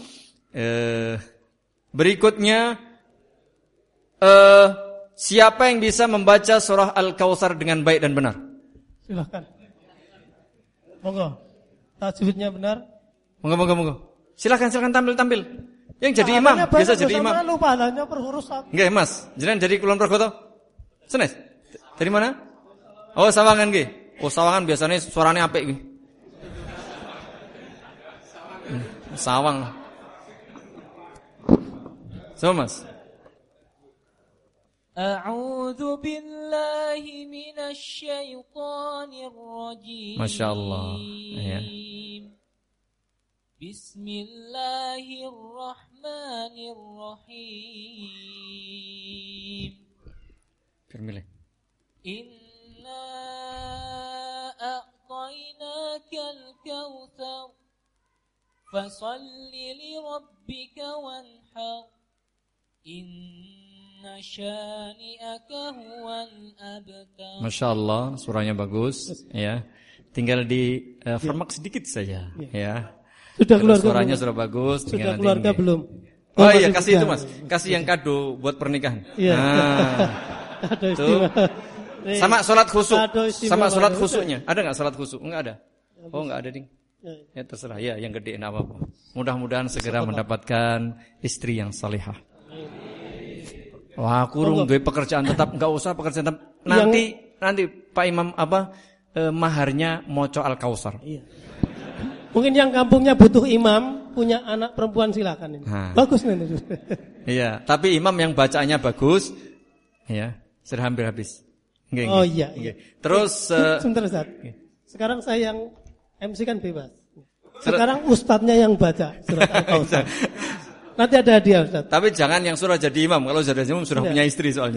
Berikutnya, siapa yang bisa membaca surah Al-Kautsar dengan baik dan benar? Silakan. Monggo. Tajwidnya benar. Monggo. Silakan tampil. Yang jadi imam, biasa jadi imam. Lupa pahalanya per huruf satu. Nggih, Mas. Jenengan dari Kulon Progo to? Senes. Dari mana? Oh, Sawangan nggih. Oh, Sawangan biasanya suaranya apik nggih. Sawang. Sama, Mas. A'udzu billahi minasy syaithanir rajim. Masyaallah. Ya. Bismillahirrahmanirrahim. Firmile. Inna a'tainakal kautsar fasalli li rabbika wanhar. Inna syani'aka huwal abtar. Masyaallah, surahnya bagus ya. Tinggal di format sedikit saja ya. Sudah keluarga suaranya sudah bagus. Sudah keluarga belum? Oh iya, kasih itu Mas. Kasih yang kado buat pernikahan. Iya. Ada istimewa. Sama sholat khusuk. Sama sholat khusuknya. Ada enggak sholat khusuk? Enggak ada. Oh, enggak ada, Ding. Ya terserah ya, yang gede enggak apa-apa. Mudah-mudahan segera mendapatkan istri yang salihah. Wah, kurung duwe pekerjaan tetap, enggak usah pekerjaan tetap. Nanti Pak Imam maharnya moco Al-Kautsar. Iya. Mungkin yang kampungnya butuh imam, punya anak perempuan silakan ini. Bagus nih. Iya, tapi imam yang bacaannya bagus, ya, sudah hampir habis. Nggih. Oh iya. Terus sebentar Ustaz. Sekarang saya yang MC kan bebas. Sekarang ustadznya yang baca surat Al-Kautsar. Nanti ada hadiah Ustaz. Tapi jangan yang sudah jadi imam. Kalau sudah jadi imam sudah punya istri soalnya.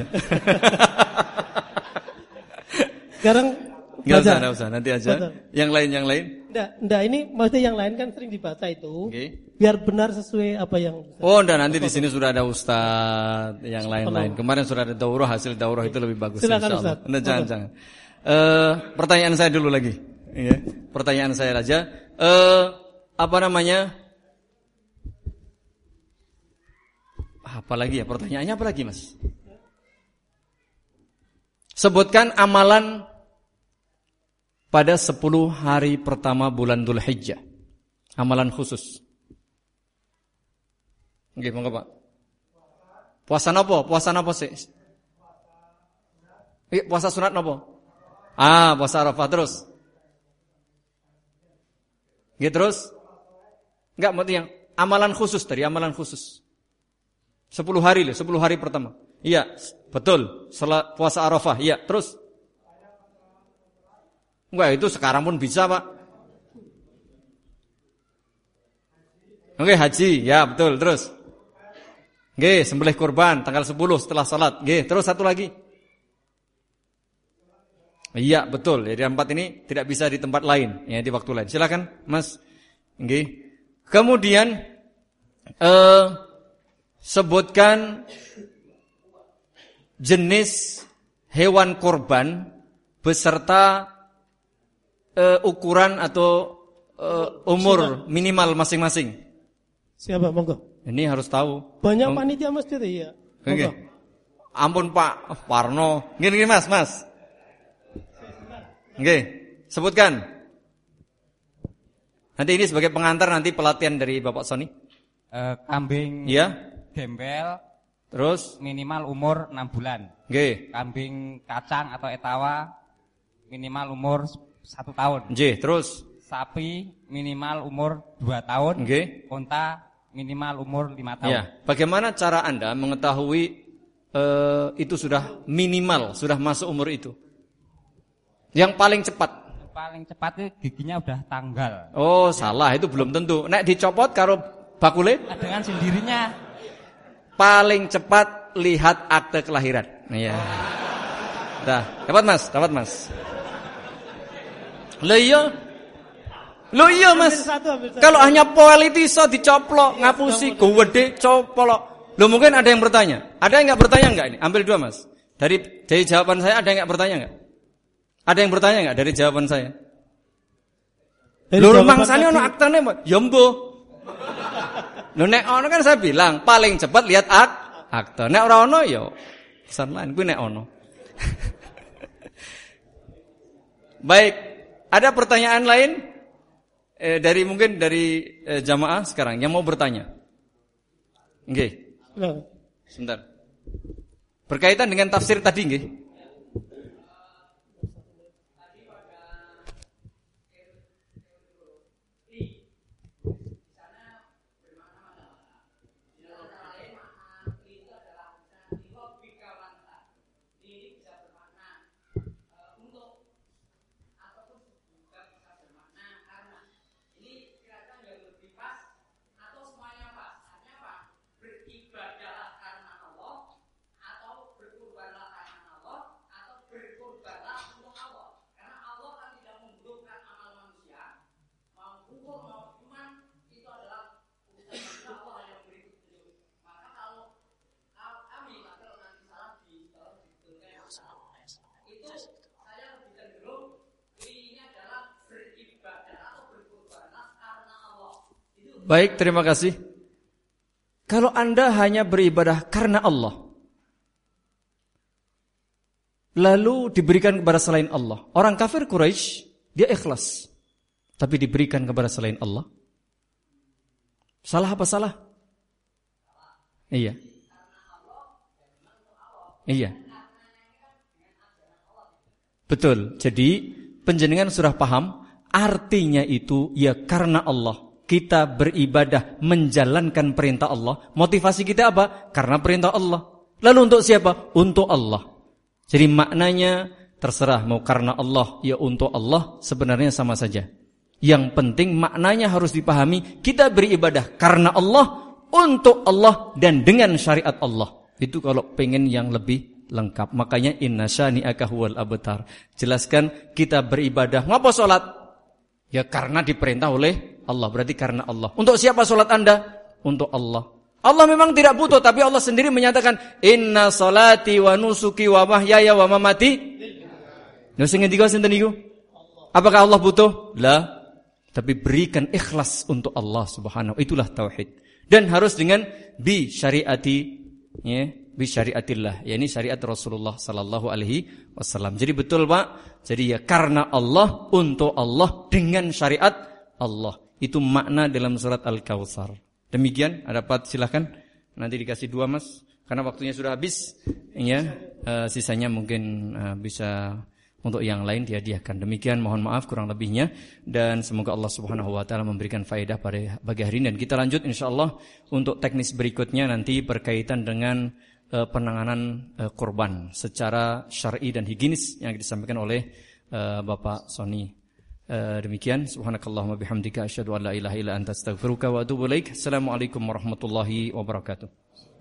Sekarang enggak usah, nanti aja. Betul. Yang lain. Enggak, ini maksudnya yang lain kan sering dibaca itu. Okay. Biar benar sesuai apa yang Oh, enggak, nanti di sini sudah ada ustaz yang lain-lain. Kemarin sudah ada daurah, hasil daurah itu lebih bagus silakan Ustaz. Nah, jangan. Pertanyaan saya dulu lagi. Ya. Pertanyaan saya aja. Apa namanya? Apa lagi ya? Pertanyaannya apa lagi, Mas? Sebutkan amalan pada 10 hari pertama bulan Dzulhijjah. Amalan khusus. Nggih, monggo Pak. Puasa napa sih? Puasa sunat napa? Puasa Arafah terus. Nggih terus? Enggak, mau yang amalan khusus tadi, amalan khusus. 10 hari loh, 10 hari pertama. Iya, betul. Puasa Arafah, iya, terus? Enggak, itu sekarang pun bisa, Pak. Oke, haji, ya betul, terus. Oke, sembelih kurban tanggal 10 setelah salat. Oke, terus satu lagi. Iya, betul. Jadi 4 ini tidak bisa di tempat lain, ya di waktu lain. Silakan, Mas. Oke. Kemudian sebutkan jenis hewan kurban beserta ukuran atau umur minimal masing-masing. Siapa? Monggo. Ini harus tahu. Banyak panitia masjid ya. Monggo. Ampun Pak Warno. Gini Mas. Nggih, sebutkan. Nanti ini sebagai pengantar nanti pelatihan dari Bapak Sony. Kambing ya, gembel. Terus minimal umur 6 bulan. Nggih. Kambing kacang atau etawa minimal umur 1 tahun. Nggih, terus sapi minimal umur 2 tahun. Nggih. Unta minimal umur 5 tahun. Ya. Bagaimana cara Anda mengetahui itu sudah minimal, sudah masuk umur itu? Yang paling cepat. Paling cepat itu giginya udah tanggal. Oh, salah, itu belum tentu. Nek dicopot karo bakule? Dengan sendirinya. Paling cepat lihat akte kelahiran. Iya. Dah, dapat Mas. Loh iya Mas. Kalau hanya poel itu iso dicoplok, ngapusi, gede, coplok. Loh mungkin ada yang bertanya. Ada yang enggak bertanya enggak ini? Ambil 2 Mas. Dari jawaban saya ada yang enggak bertanya enggak? Ada yang bertanya enggak dari jawaban saya? Lho mangsane ono aktene, ya mbuh. Lho nek ono kan saya bilang paling cepat lihat akte. Nek ora ono ya pesan lain kuwi nek ono. Baik, ada pertanyaan lain dari mungkin dari jamaah sekarang yang mau bertanya. Nggih. Sebentar. Berkaitan dengan tafsir tadi nggih. Baik, terima kasih. Kalau Anda hanya beribadah karena Allah, lalu diberikan kepada selain Allah. Orang kafir Quraisy, dia ikhlas, tapi diberikan kepada selain Allah. Salah apa salah? Iya. Betul. Jadi penjenengan sudah paham, artinya itu ya karena Allah. Kita beribadah menjalankan perintah Allah. Motivasi kita apa? Karena perintah Allah. Lalu untuk siapa? Untuk Allah. Jadi maknanya terserah mau karena Allah ya untuk Allah, sebenarnya sama saja. Yang penting maknanya harus dipahami, kita beribadah karena Allah, untuk Allah dan dengan syariat Allah. Itu kalau pengen yang lebih lengkap. Makanya inna syani'aka huwal abtar. Jelaskan kita beribadah. Ngapa salat? Ya karena diperintah oleh Allah, berarti karena Allah. Untuk siapa salat Anda? Untuk Allah. Allah memang tidak butuh, tapi Allah sendiri menyatakan inna salati wa nusuki wa mahyaya wa mamati. Lha sing ngendika sinten niku? Apakah Allah butuh? La. Tapi berikan ikhlas untuk Allah Subhanahu. Itulah tauhid. Dan harus dengan bi syariati, ya, bi syariatillah. Ya, ini syariat Rasulullah sallallahu alaihi wasallam. Jadi betul, Pak. Jadi ya karena Allah, untuk Allah, dengan syariat Allah. Itu makna dalam surat Al-Kautsar. Demikian, ada dapat silakan. Nanti dikasih 2 Mas, karena waktunya sudah habis. Ya, sisanya mungkin bisa untuk yang lain dihadiahkan. Demikian, mohon maaf kurang lebihnya, dan semoga Allah Subhanahu wa taala memberikan faedah pada pagi hari ini. Dan kita lanjut insyaallah untuk teknis berikutnya nanti berkaitan dengan penanganan korban secara syar'i dan higienis yang disampaikan oleh Bapak Sony. Demikian, subhanakallahumma bihamdika asyhadu an la ilaha illa anta astaghfiruka wa atubu ilaik. Assalamualaikum warahmatullahi wabarakatuh.